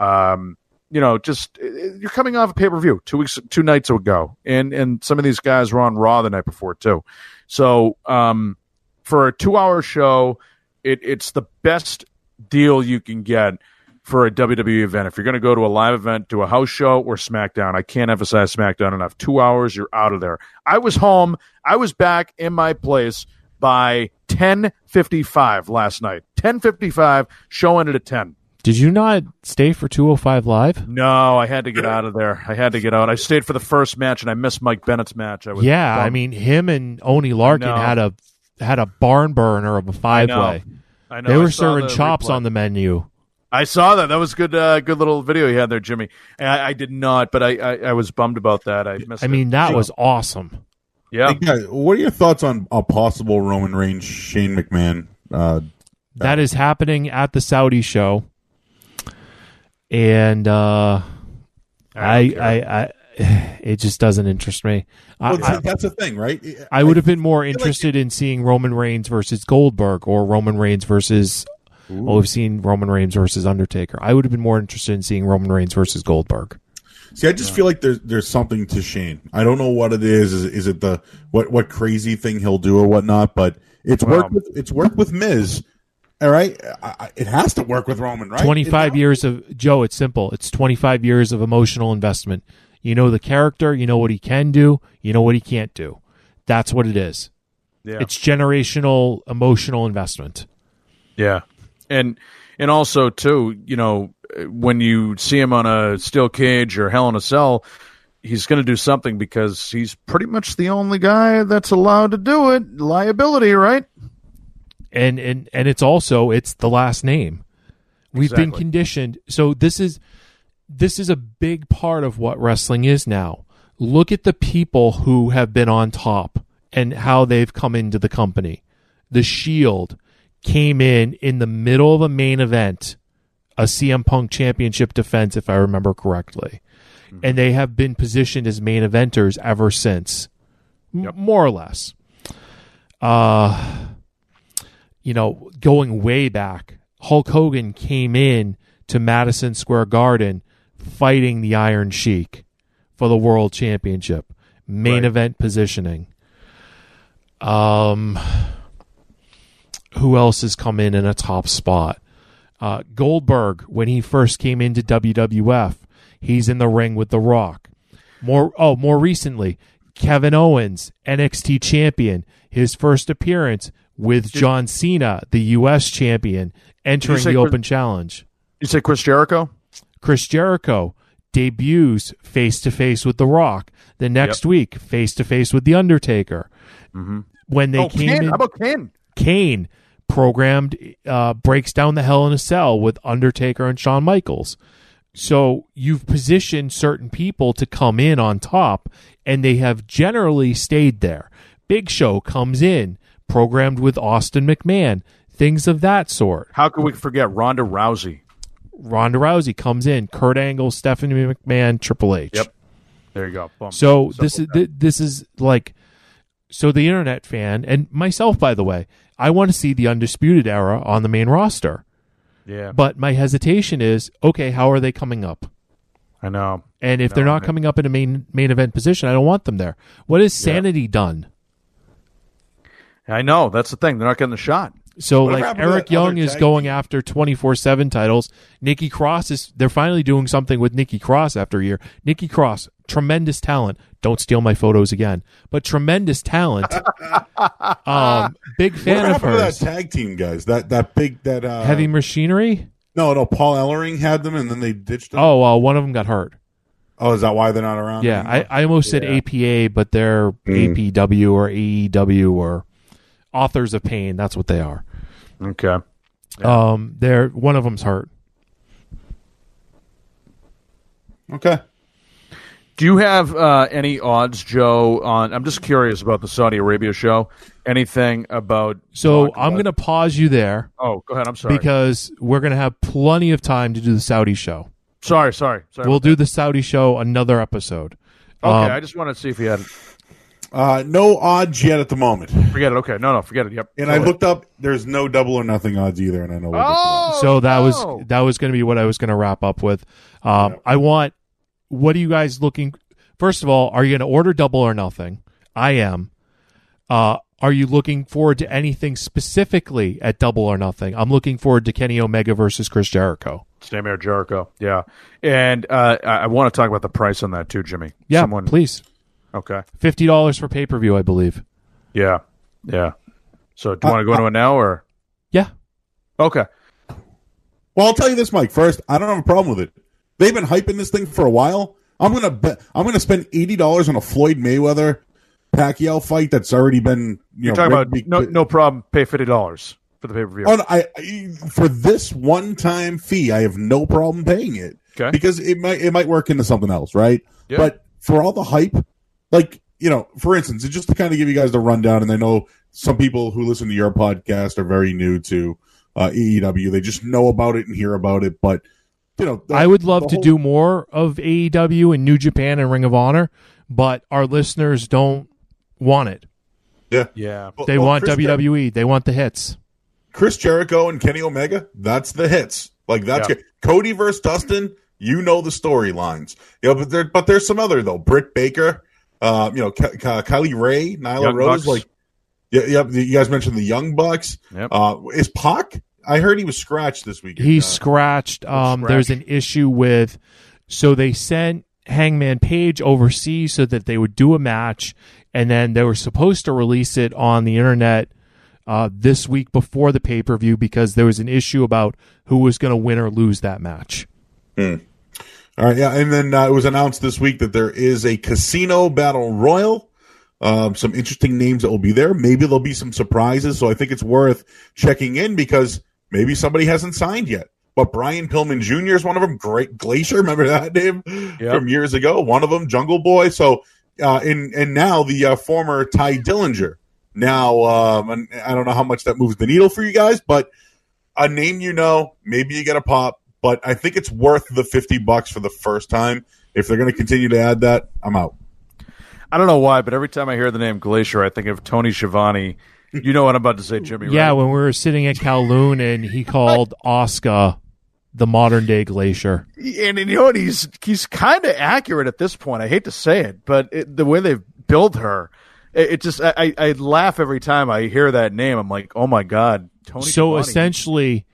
You're coming off a pay-per-view 2 nights ago, and some of these guys were on Raw the night before too. So for a 2-hour show, it's the best deal you can get for a WWE event. If you're going to go to a live event, do a house show or SmackDown. I can't emphasize SmackDown enough. 2 hours, you're out of there. I was home. I was back in my place by 10:55 last night. 10:55, show ended at 10. Did you not stay for 205 Live? No, I had to get out of there. I had to get out. I stayed for the first match, and I missed Mike Bennett's match. I was Yeah, bummed. I mean, him and Oni Larkin had a barn burner of a five-way. I know. They I were saw serving the chops replay. on the menu. I saw that. That was good. Good little video you had there, Jimmy. And I did not, but I was bummed about that. I missed. I mean, that was awesome. Yeah. Hey, guys, what are your thoughts on a possible Roman Reigns Shane McMahon? That is happening at the Saudi show, and it just doesn't interest me. That's the thing, right? I would have been more interested in seeing Roman Reigns versus Goldberg or Roman Reigns versus. Well, we've seen Roman Reigns versus Undertaker. I would have been more interested in seeing Roman Reigns versus Goldberg. See, I just feel like there's something to Shane. I don't know what it is. Is it the what crazy thing he'll do or whatnot? But it's worked with Miz. All right, it has to work with Roman, right? 25 years of Joe. It's simple. It's 25 years of emotional investment. You know the character. You know what he can do. You know what he can't do. That's what it is. Yeah. It's generational emotional investment. Yeah. And also too, you know, when you see him on a steel cage or Hell in a Cell, he's going to do something because he's pretty much the only guy that's allowed to do it. Liability, right? And it's the last name. We've been Exactly. conditioned. So this is a big part of what wrestling is now. Look at the people who have been on top and how they've come into the company. The Shield came in the middle of a main event, a CM Punk championship defense, if I remember correctly. And they have been positioned as main eventers ever since, more or less. You know, going way back, Hulk Hogan came in to Madison Square Garden fighting the Iron Sheik for the World Championship. Main event positioning. Who else has come in a top spot? Goldberg, when he first came into WWF, he's in the ring with The Rock. More recently, Kevin Owens, NXT champion, his first appearance with John Cena, the U.S. champion, entering the Open Challenge. You say Chris Jericho? Chris Jericho debuts face-to-face with The Rock. The next week, face-to-face with The Undertaker. Mm-hmm. When they came in... How about Kane? Kane programmed breaks down the Hell in a Cell with Undertaker and Shawn Michaels. So you've positioned certain people to come in on top, and they have generally stayed there. Big Show comes in, programmed with Austin McMahon, things of that sort. How could we forget Ronda Rousey? Ronda Rousey comes in, Kurt Angle, Stephanie McMahon, Triple H. Yep. There you go. Boom. So this is like, so the internet fan, and myself, by the way, I want to see the Undisputed Era on the main roster. Yeah. But my hesitation is, okay, how are they coming up? I know. And if they're not coming up in a main event position, I don't want them there. What has Sanity done? I know. That's the thing. They're not getting the shot. So, What like, happened to Eric that Young other is tag going team? after 24/7 titles. Nikki Cross they're finally doing something with Nikki Cross after a year. Nikki Cross, tremendous talent. Don't steal my photos again. But tremendous talent. Big What fan of happened to that hers. tag team, guys? That big Heavy Machinery? No, Paul Ellering had them, and then they ditched them. Oh, well, one of them got hurt. Oh, is that why they're not around? Yeah, anymore? I almost said APA, but they're APW or AEW or Authors of Pain. That's what they are. Okay. They're one of them's hurt. Okay. Do you have any odds, Joe, on... I'm just curious about the Saudi Arabia show. Anything about... So I'm going to pause you there Oh, go ahead. I'm sorry. because we're going to have plenty of time to do the Saudi show. Sorry. We'll do the Saudi show another episode. Okay, I just wanted to see if you had... No odds yet at the moment. Forget it. Okay. No, forget it. Yep. And Go I ahead. looked up. There's no double or nothing odds either, and I know. We'll get to that. So that no. was going to be what I was going to wrap up with. I want. What are you guys looking? First of all, are you going to order Double or Nothing? I am. Are you looking forward to anything specifically at Double or Nothing? I'm looking forward to Kenny Omega versus Chris Jericho. Same here, Jericho. Yeah. And I want to talk about the price on that too, Jimmy. Yeah, please. Okay. $50 for pay-per-view, I believe. Yeah. Yeah. So do you want to go into it now or? Yeah. Okay. Well, I'll tell you this, Mike. First, I don't have a problem with it. They've been hyping this thing for a while. I'm gonna spend $80 on a Floyd Mayweather Pacquiao fight that's already been You're talking about no problem. Pay $50 for the pay-per-view. Oh, no, for this one-time fee, I have no problem paying it. Okay. Because it might work into something else, right? Yeah. But for all the hype, like, for instance, just to kind of give you guys the rundown, and I know some people who listen to your podcast are very new to AEW. They just know about it and hear about it, but I would love to do more of AEW and New Japan and Ring of Honor, but our listeners don't want it. Yeah. Yeah. They want WWE. They want the hits. Chris Jericho and Kenny Omega, that's the hits. Like, that's good. Cody versus Dustin, the storylines. But there's some other, though. Britt Baker, Kylie Ray, Nyla Young Rose. Bucks. Like, yeah, you guys mentioned the Young Bucks. Yep. Is Pac? I heard he was scratched this weekend. He's scratched. There's an issue with, so they sent Hangman Page overseas so that they would do a match, and then they were supposed to release it on the internet this week before the pay-per-view because there was an issue about who was going to win or lose that match. All right, yeah, and then it was announced this week that there is a Casino Battle Royal. Some interesting names that will be there. Maybe there'll be some surprises, so I think it's worth checking in because maybe somebody hasn't signed yet. But Brian Pillman Jr. is one of them. Great Glacier, remember that name from years ago? One of them, Jungle Boy. So, and now the former Ty Dillinger. Now, and I don't know how much that moves the needle for you guys, but a name maybe you get a pop. But I think it's worth the $50 for the first time. If they're going to continue to add that, I'm out. I don't know why, but every time I hear the name Glacier, I think of Tony Schiavone. You know what I'm about to say, Jimmy, right? Yeah, when we were sitting at Kowloon and he called Asuka the modern-day Glacier. And you know what? He's kind of accurate at this point. I hate to say it, but the way they've built her, it just I laugh every time I hear that name. I'm like, oh, my God, Tony So Schiavone. essentially,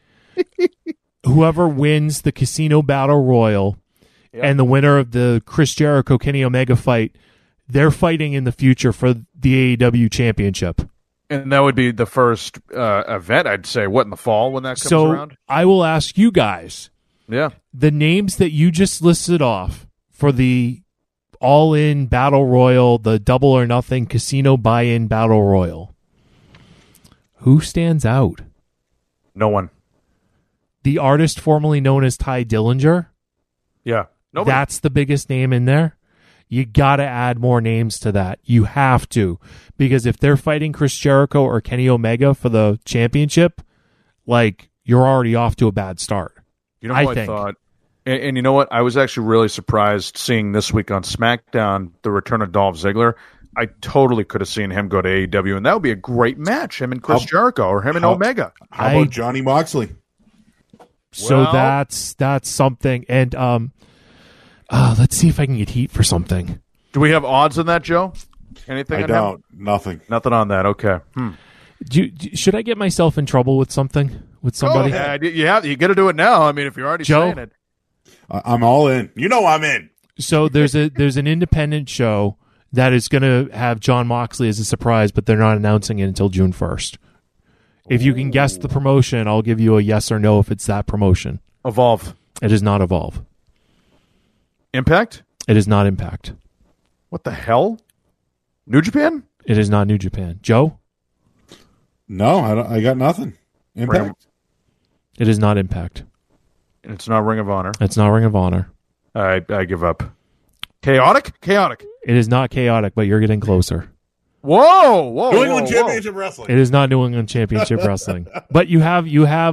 whoever wins the Casino Battle Royal and the winner of the Chris Jericho-Kenny Omega fight, they're fighting in the future for the AEW Championship. And that would be the first event, I'd say, in the fall when that comes around? I will ask you guys, Yeah. the names that you just listed off for the all-in Battle Royal, the Double or Nothing Casino buy-in Battle Royal, who stands out? No one. The artist formerly known as Ty Dillinger? Yeah. Nobody. That's the biggest name in there? You got to add more names to that. You have to. Because if they're fighting Chris Jericho or Kenny Omega for the championship, you're already off to a bad start. You know what I thought? And you know what? I was actually really surprised seeing this week on SmackDown the return of Dolph Ziggler. I totally could have seen him go to AEW, and that would be a great match, him and Chris Jericho or him and Omega. How about Johnny Moxley? So that's something. And let's see if I can get heat for something. Do we have odds on that, Joe? Anything? I don't. Nothing. Nothing on that. Okay. Should I get myself in trouble with something? With somebody? You got to do it now. I mean, if you're already saying it. I'm all in. I'm in. So there's an independent show that is going to have Jon Moxley as a surprise, but they're not announcing it until June 1st. If you can guess the promotion, I'll give you a yes or no if it's that promotion. Evolve. It is not Evolve. Impact? It is not Impact. What the hell? New Japan? It is not New Japan. Joe? No, I got nothing. Impact? It is not Impact. It's not Ring of Honor. It's not Ring of Honor. I give up. Chaotic? It is not Chaotic, but you're getting closer. Whoa! New England Championship Wrestling. It is not New England Championship Wrestling. But you have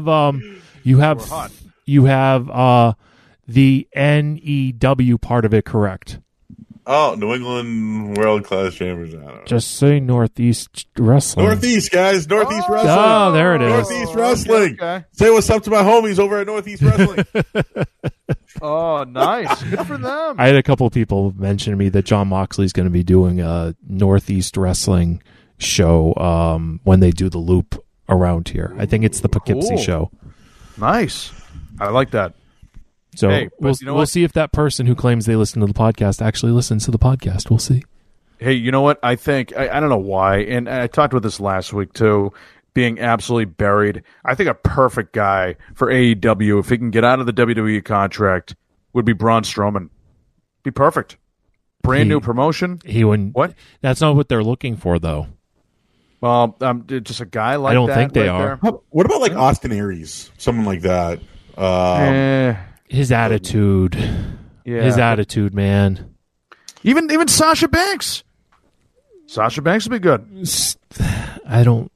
the NEW part of it correct. Oh, New England World Class Championship. Just say Northeast Wrestling. Northeast, guys. Northeast Wrestling. Oh, there it is. Northeast Wrestling. Okay. Say what's up to my homies over at Northeast Wrestling. Oh, nice. Good for them. I had a couple of people mention to me that Jon Moxley's going to be doing a Northeast Wrestling show when they do the loop around here. I think it's the Poughkeepsie show. Nice. I like that. So Hey, but you know we'll what? see if that person who claims they listen to the podcast actually listens to the podcast. We'll see. Hey, you know what? I think I don't know why, and I talked about this last week too. Being absolutely buried, I think a perfect guy for AEW if he can get out of the WWE contract would be Braun Strowman. Be perfect. Brand new promotion. He wouldn't. What? That's not what they're looking for, though. Well, just a guy like that. I don't think they are. What about like Austin Aries, someone like that? His attitude. Yeah. His attitude, man. Even Sasha Banks. Sasha Banks would be good. I don't.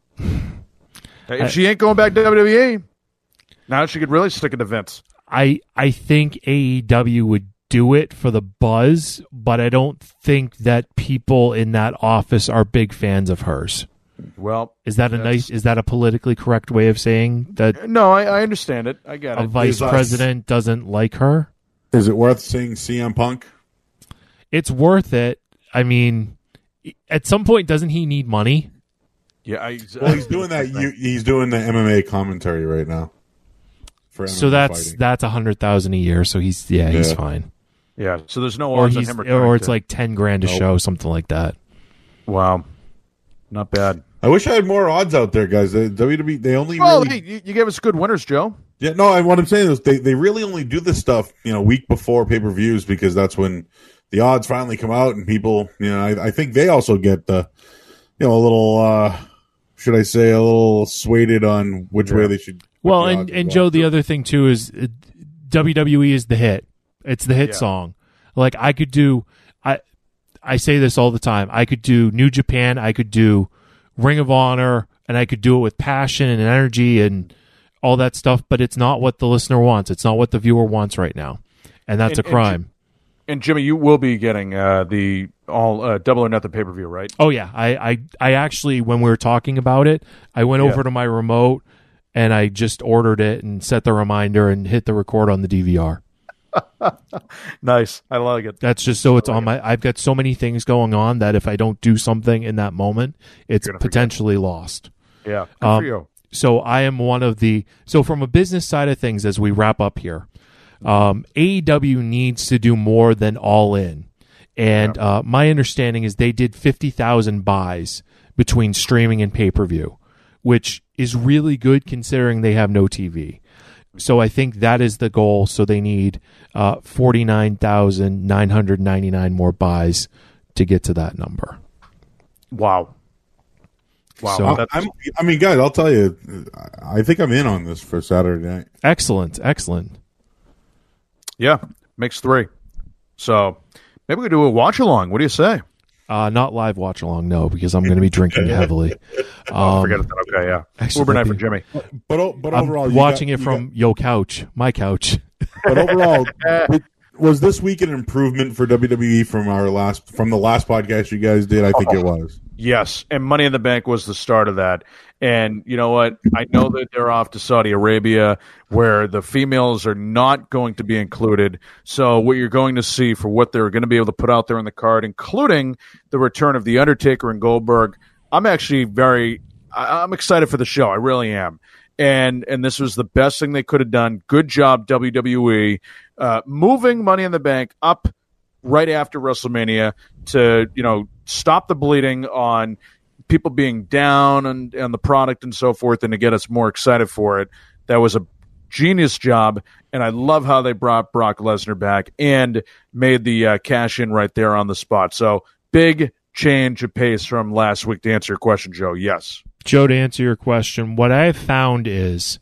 If she ain't going back to WWE, now she could really stick it to Vince. I think AEW would do it for the buzz, but I don't think that people in that office are big fans of hers. Well, Is that a politically correct way of saying that No, I understand it. I get a it. vice president doesn't like her? Is it worth seeing CM Punk? It's worth it. I mean, at some point, doesn't he need money? Yeah, Well, he's doing that. He's doing the MMA commentary right now. For So MMA that's fighting. $100,000 a year. So he's fine. Yeah, so there's no Or odds on him or it's to- like $10,000 a show, something like that. Wow, not bad. I wish I had more odds out there, guys. The WWE, they only Well, really... hey, you gave us good winners, Joe. Yeah, no, what I'm saying is they really only do this stuff, week before pay-per-views because that's when the odds finally come out and people, I think they also get a little, should I say, a little swayed on which way they should. Well, the and odds go. Joe, the other thing too is WWE is the hit. It's the hit song. Like I could do, I say this all the time. I could do New Japan. I could do Ring of Honor, and I could do it with passion and energy and all that stuff. But it's not what the listener wants. It's not what the viewer wants right now, and that's a crime. And Jimmy, you will be getting the all Double or Nothing pay-per-view, right? Oh yeah, I actually, when we were talking about it, I went over to my remote and I just ordered it and set the reminder and hit the record on the DVR. Nice, I like it. That's just so it's on my. I've got so many things going on that if I don't do something in that moment, it's potentially lost. Yeah, good for you. So I am one of the. So from a business side of things, as we wrap up here, AEW needs to do more than All In, and my understanding is they did 50,000 buys between streaming and pay-per-view, which is really good considering they have no TV. So I think that is the goal. So they need 49,999 more buys to get to that number. Wow. So, guys, I'll tell you, I think I'm in on this for Saturday night. Excellent. Yeah, makes 3. So maybe we could do a watch along. What do you say? Not live watch along, no, because I'm going to be drinking heavily. Forget it. Okay, yeah. Uber night for Jimmy. But I'm overall, watching it from Yo Couch, my couch. But overall, was this week an improvement for WWE from the last podcast you guys did? I think it was. Yes, and Money in the Bank was the start of that. And you know what? I know that they're off to Saudi Arabia where the females are not going to be included. So what you're going to see for what they're going to be able to put out there on the card, including the return of The Undertaker and Goldberg, I'm actually I'm excited for the show. I really am. And this was the best thing they could have done. Good job, WWE, moving Money in the Bank up right after WrestleMania to, stop the bleeding on people being down and the product and so forth and to get us more excited for it. That was a genius job, and I love how they brought Brock Lesnar back and made the cash in right there on the spot. So big change of pace from last week to answer your question, Joe. Yes. Joe, to answer your question, what I have found is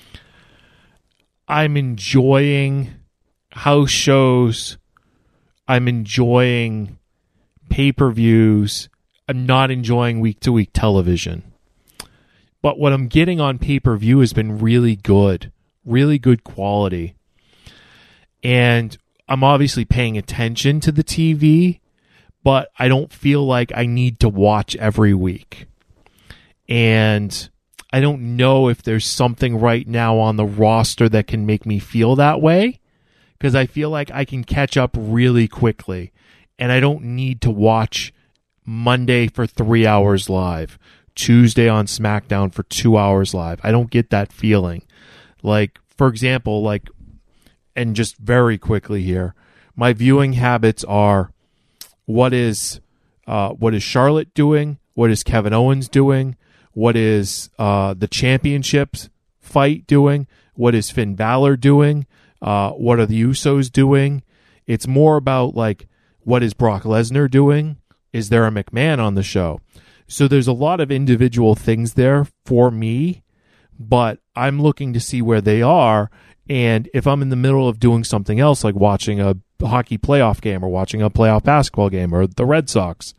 I'm enjoying house shows. I'm enjoying pay-per-views. I'm not enjoying week-to-week television. But what I'm getting on pay-per-view has been really good quality. And I'm obviously paying attention to the TV, but I don't feel like I need to watch every week. And I don't know if there's something right now on the roster that can make me feel that way, because I feel like I can catch up really quickly. And I don't need to watch Monday for 3 hours live, Tuesday on SmackDown for 2 hours live. I don't get that feeling. Like, for example, and just very quickly here, my viewing habits are what is Charlotte doing? What is Kevin Owens doing? What is the championships fight doing? What is Finn Balor doing? What are the Usos doing? It's more about like, what is Brock Lesnar doing? Is there a McMahon on the show? So there's a lot of individual things there for me, but I'm looking to see where they are. And if I'm in the middle of doing something else, like watching a hockey playoff game or watching a playoff basketball game or the Red Sox,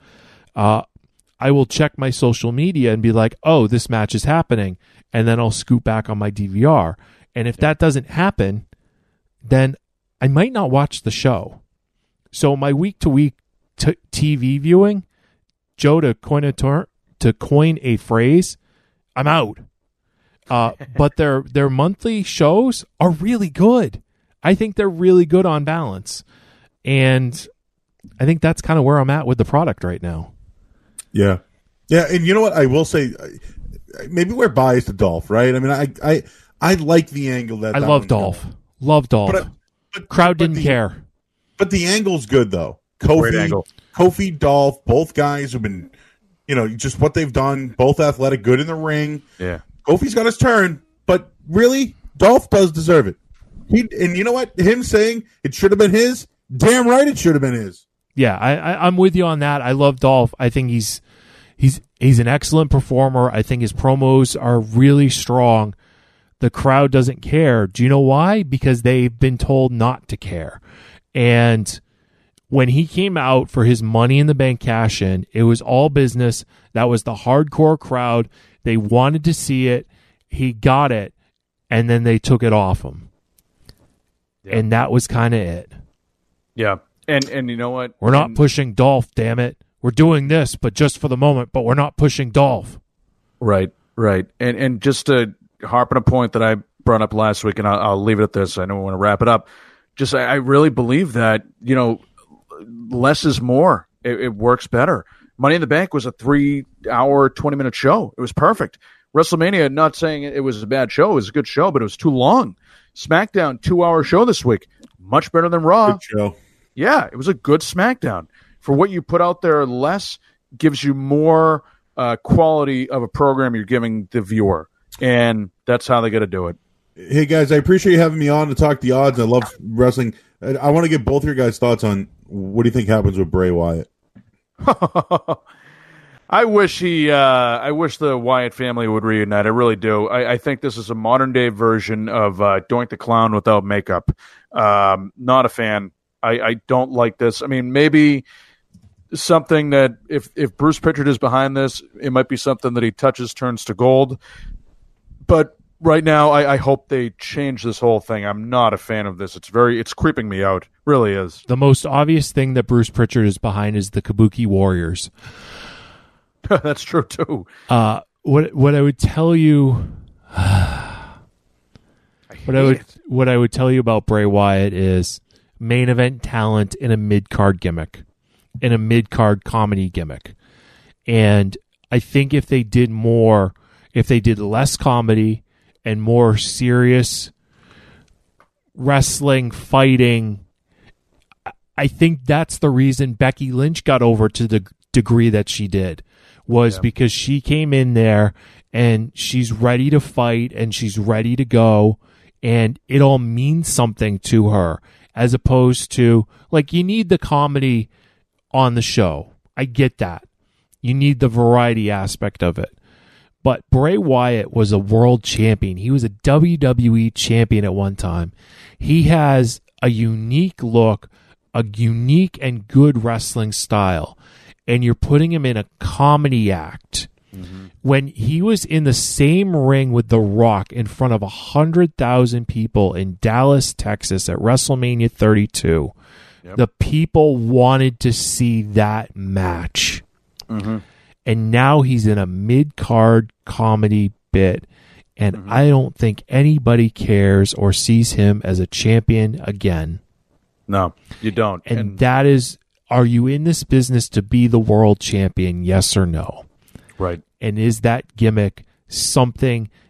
I will check my social media and be like, oh, this match is happening. And then I'll scoot back on my DVR. And if that doesn't happen, then I might not watch the show. So my week-to-week TV viewing, Joe, to coin a phrase, I'm out. But their monthly shows are really good. I think they're really good on balance. And I think that's kind of where I'm at with the product right now. Yeah. Yeah, and you know what? I will say, maybe we're biased to Dolph, right? I mean, I like the angle that... I love Dolph. Love Dolph. But crowd didn't care. But the angle's good, though. Great angle. Kofi, Dolph, both guys have been, just what they've done, both athletic, good in the ring. Yeah. Kofi's got his turn, but really, Dolph does deserve it. And you know what? Him saying it should have been his, damn right it should have been his. Yeah, I'm with you on that. I love Dolph. I think he's an excellent performer. I think his promos are really strong. The crowd doesn't care. Do you know why? Because they've been told not to care. And when he came out for his Money in the Bank cash-in, it was all business. That was the hardcore crowd. They wanted to see it. He got it, and then they took it off him. Yeah. And that was kind of it. Yeah. And you know what? We're not pushing Dolph, damn it. We're doing this, but just for the moment, but we're not pushing Dolph. Right. And just to harp on a point that I brought up last week, and I'll leave it at this. I know we want to wrap it up. Just I really believe that, less is more. It works better. Money in the Bank was a 3-hour, 20-minute show. It was perfect. WrestleMania, not saying it was a bad show. It was a good show, but it was too long. SmackDown, 2-hour show this week. Much better than Raw. Good show. Yeah, it was a good SmackDown. For what you put out there, less gives you more quality of a program you're giving the viewer. And that's how they got to do it. Hey, guys, I appreciate you having me on to talk the odds. I love wrestling. I want to get both of your guys' thoughts on what do you think happens with Bray Wyatt? I wish the Wyatt family would reunite. I really do. I think this is a modern-day version of Doink the Clown without makeup. Not a fan. I don't like this. I mean, maybe something that if Bruce Pritchard is behind this, it might be something that he touches turns to gold. But right now, I hope they change this whole thing. I'm not a fan of this. It's creeping me out. Really is. The most obvious thing that Bruce Pritchard is behind is the Kabuki Warriors. That's true too. What I would tell you, what I would tell you about Bray Wyatt is main event talent in a mid-card gimmick, in a mid-card comedy gimmick. And I think if they did less comedy and more serious wrestling, fighting, I think that's the reason Becky Lynch got over to the degree that she did, was because she came in there and she's ready to fight and she's ready to go, and it all means something to her. As opposed to, like, you need the comedy on the show. I get that. You need the variety aspect of it. But Bray Wyatt was a world champion. He was a WWE champion at one time. He has a unique look, a unique and good wrestling style. And you're putting him in a comedy act. Mm-hmm. When he was in the same ring with The Rock in front of 100,000 people in Dallas, Texas at WrestleMania 32, the people wanted to see that match. Mm-hmm. And now he's in a mid-card comedy bit, and I don't think anybody cares or sees him as a champion again. No, you don't. And that is, are you in this business to be the world champion, yes or no? Right. And is that gimmick something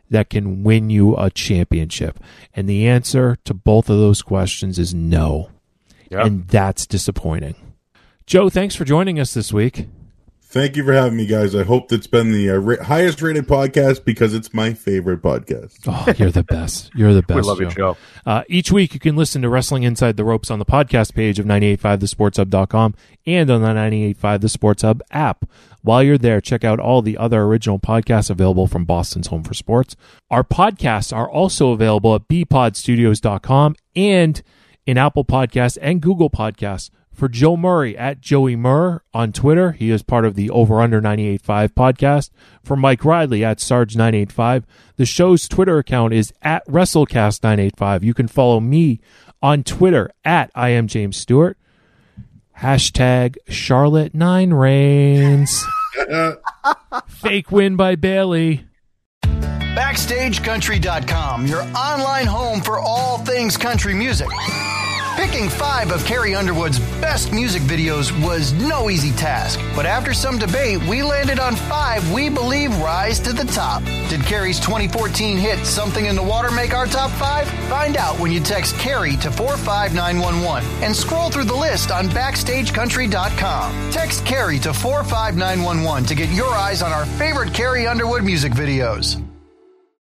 that can win you a championship? And the answer to both of those questions is no. Yep. And that's disappointing. Joe, thanks for joining us this week. Thank you for having me, guys. I hope it's been the highest rated podcast because it's my favorite podcast. Oh, you're the best. You're the best. We love you, Joe. Each week, you can listen to Wrestling Inside the Ropes on the podcast page of 985thesportshub.com and on the 985 The Sports Hub app. While you're there, check out all the other original podcasts available from Boston's Home for Sports. Our podcasts are also available at bpodstudios.com and in Apple Podcasts and Google Podcasts. For Joe Murray, at Joey Murr on Twitter, he is part of the Over Under 98.5 podcast. For Mike Riley, at Sarge985, the show's Twitter account is at WrestleCast985. You can follow me on Twitter at I am James Stewart. Hashtag Charlotte 9 reigns. Fake win by Bayley. BackstageCountry.com, your online home for all things country music. Picking 5 of Carrie Underwood's best music videos was no easy task, but after some debate, we landed on 5 we believe rise to the top. Did Carrie's 2014 hit Something in the Water make our top 5? Find out when you text Carrie to 45911 and scroll through the list on BackstageCountry.com. Text Carrie to 45911 to get your eyes on our favorite Carrie Underwood music videos.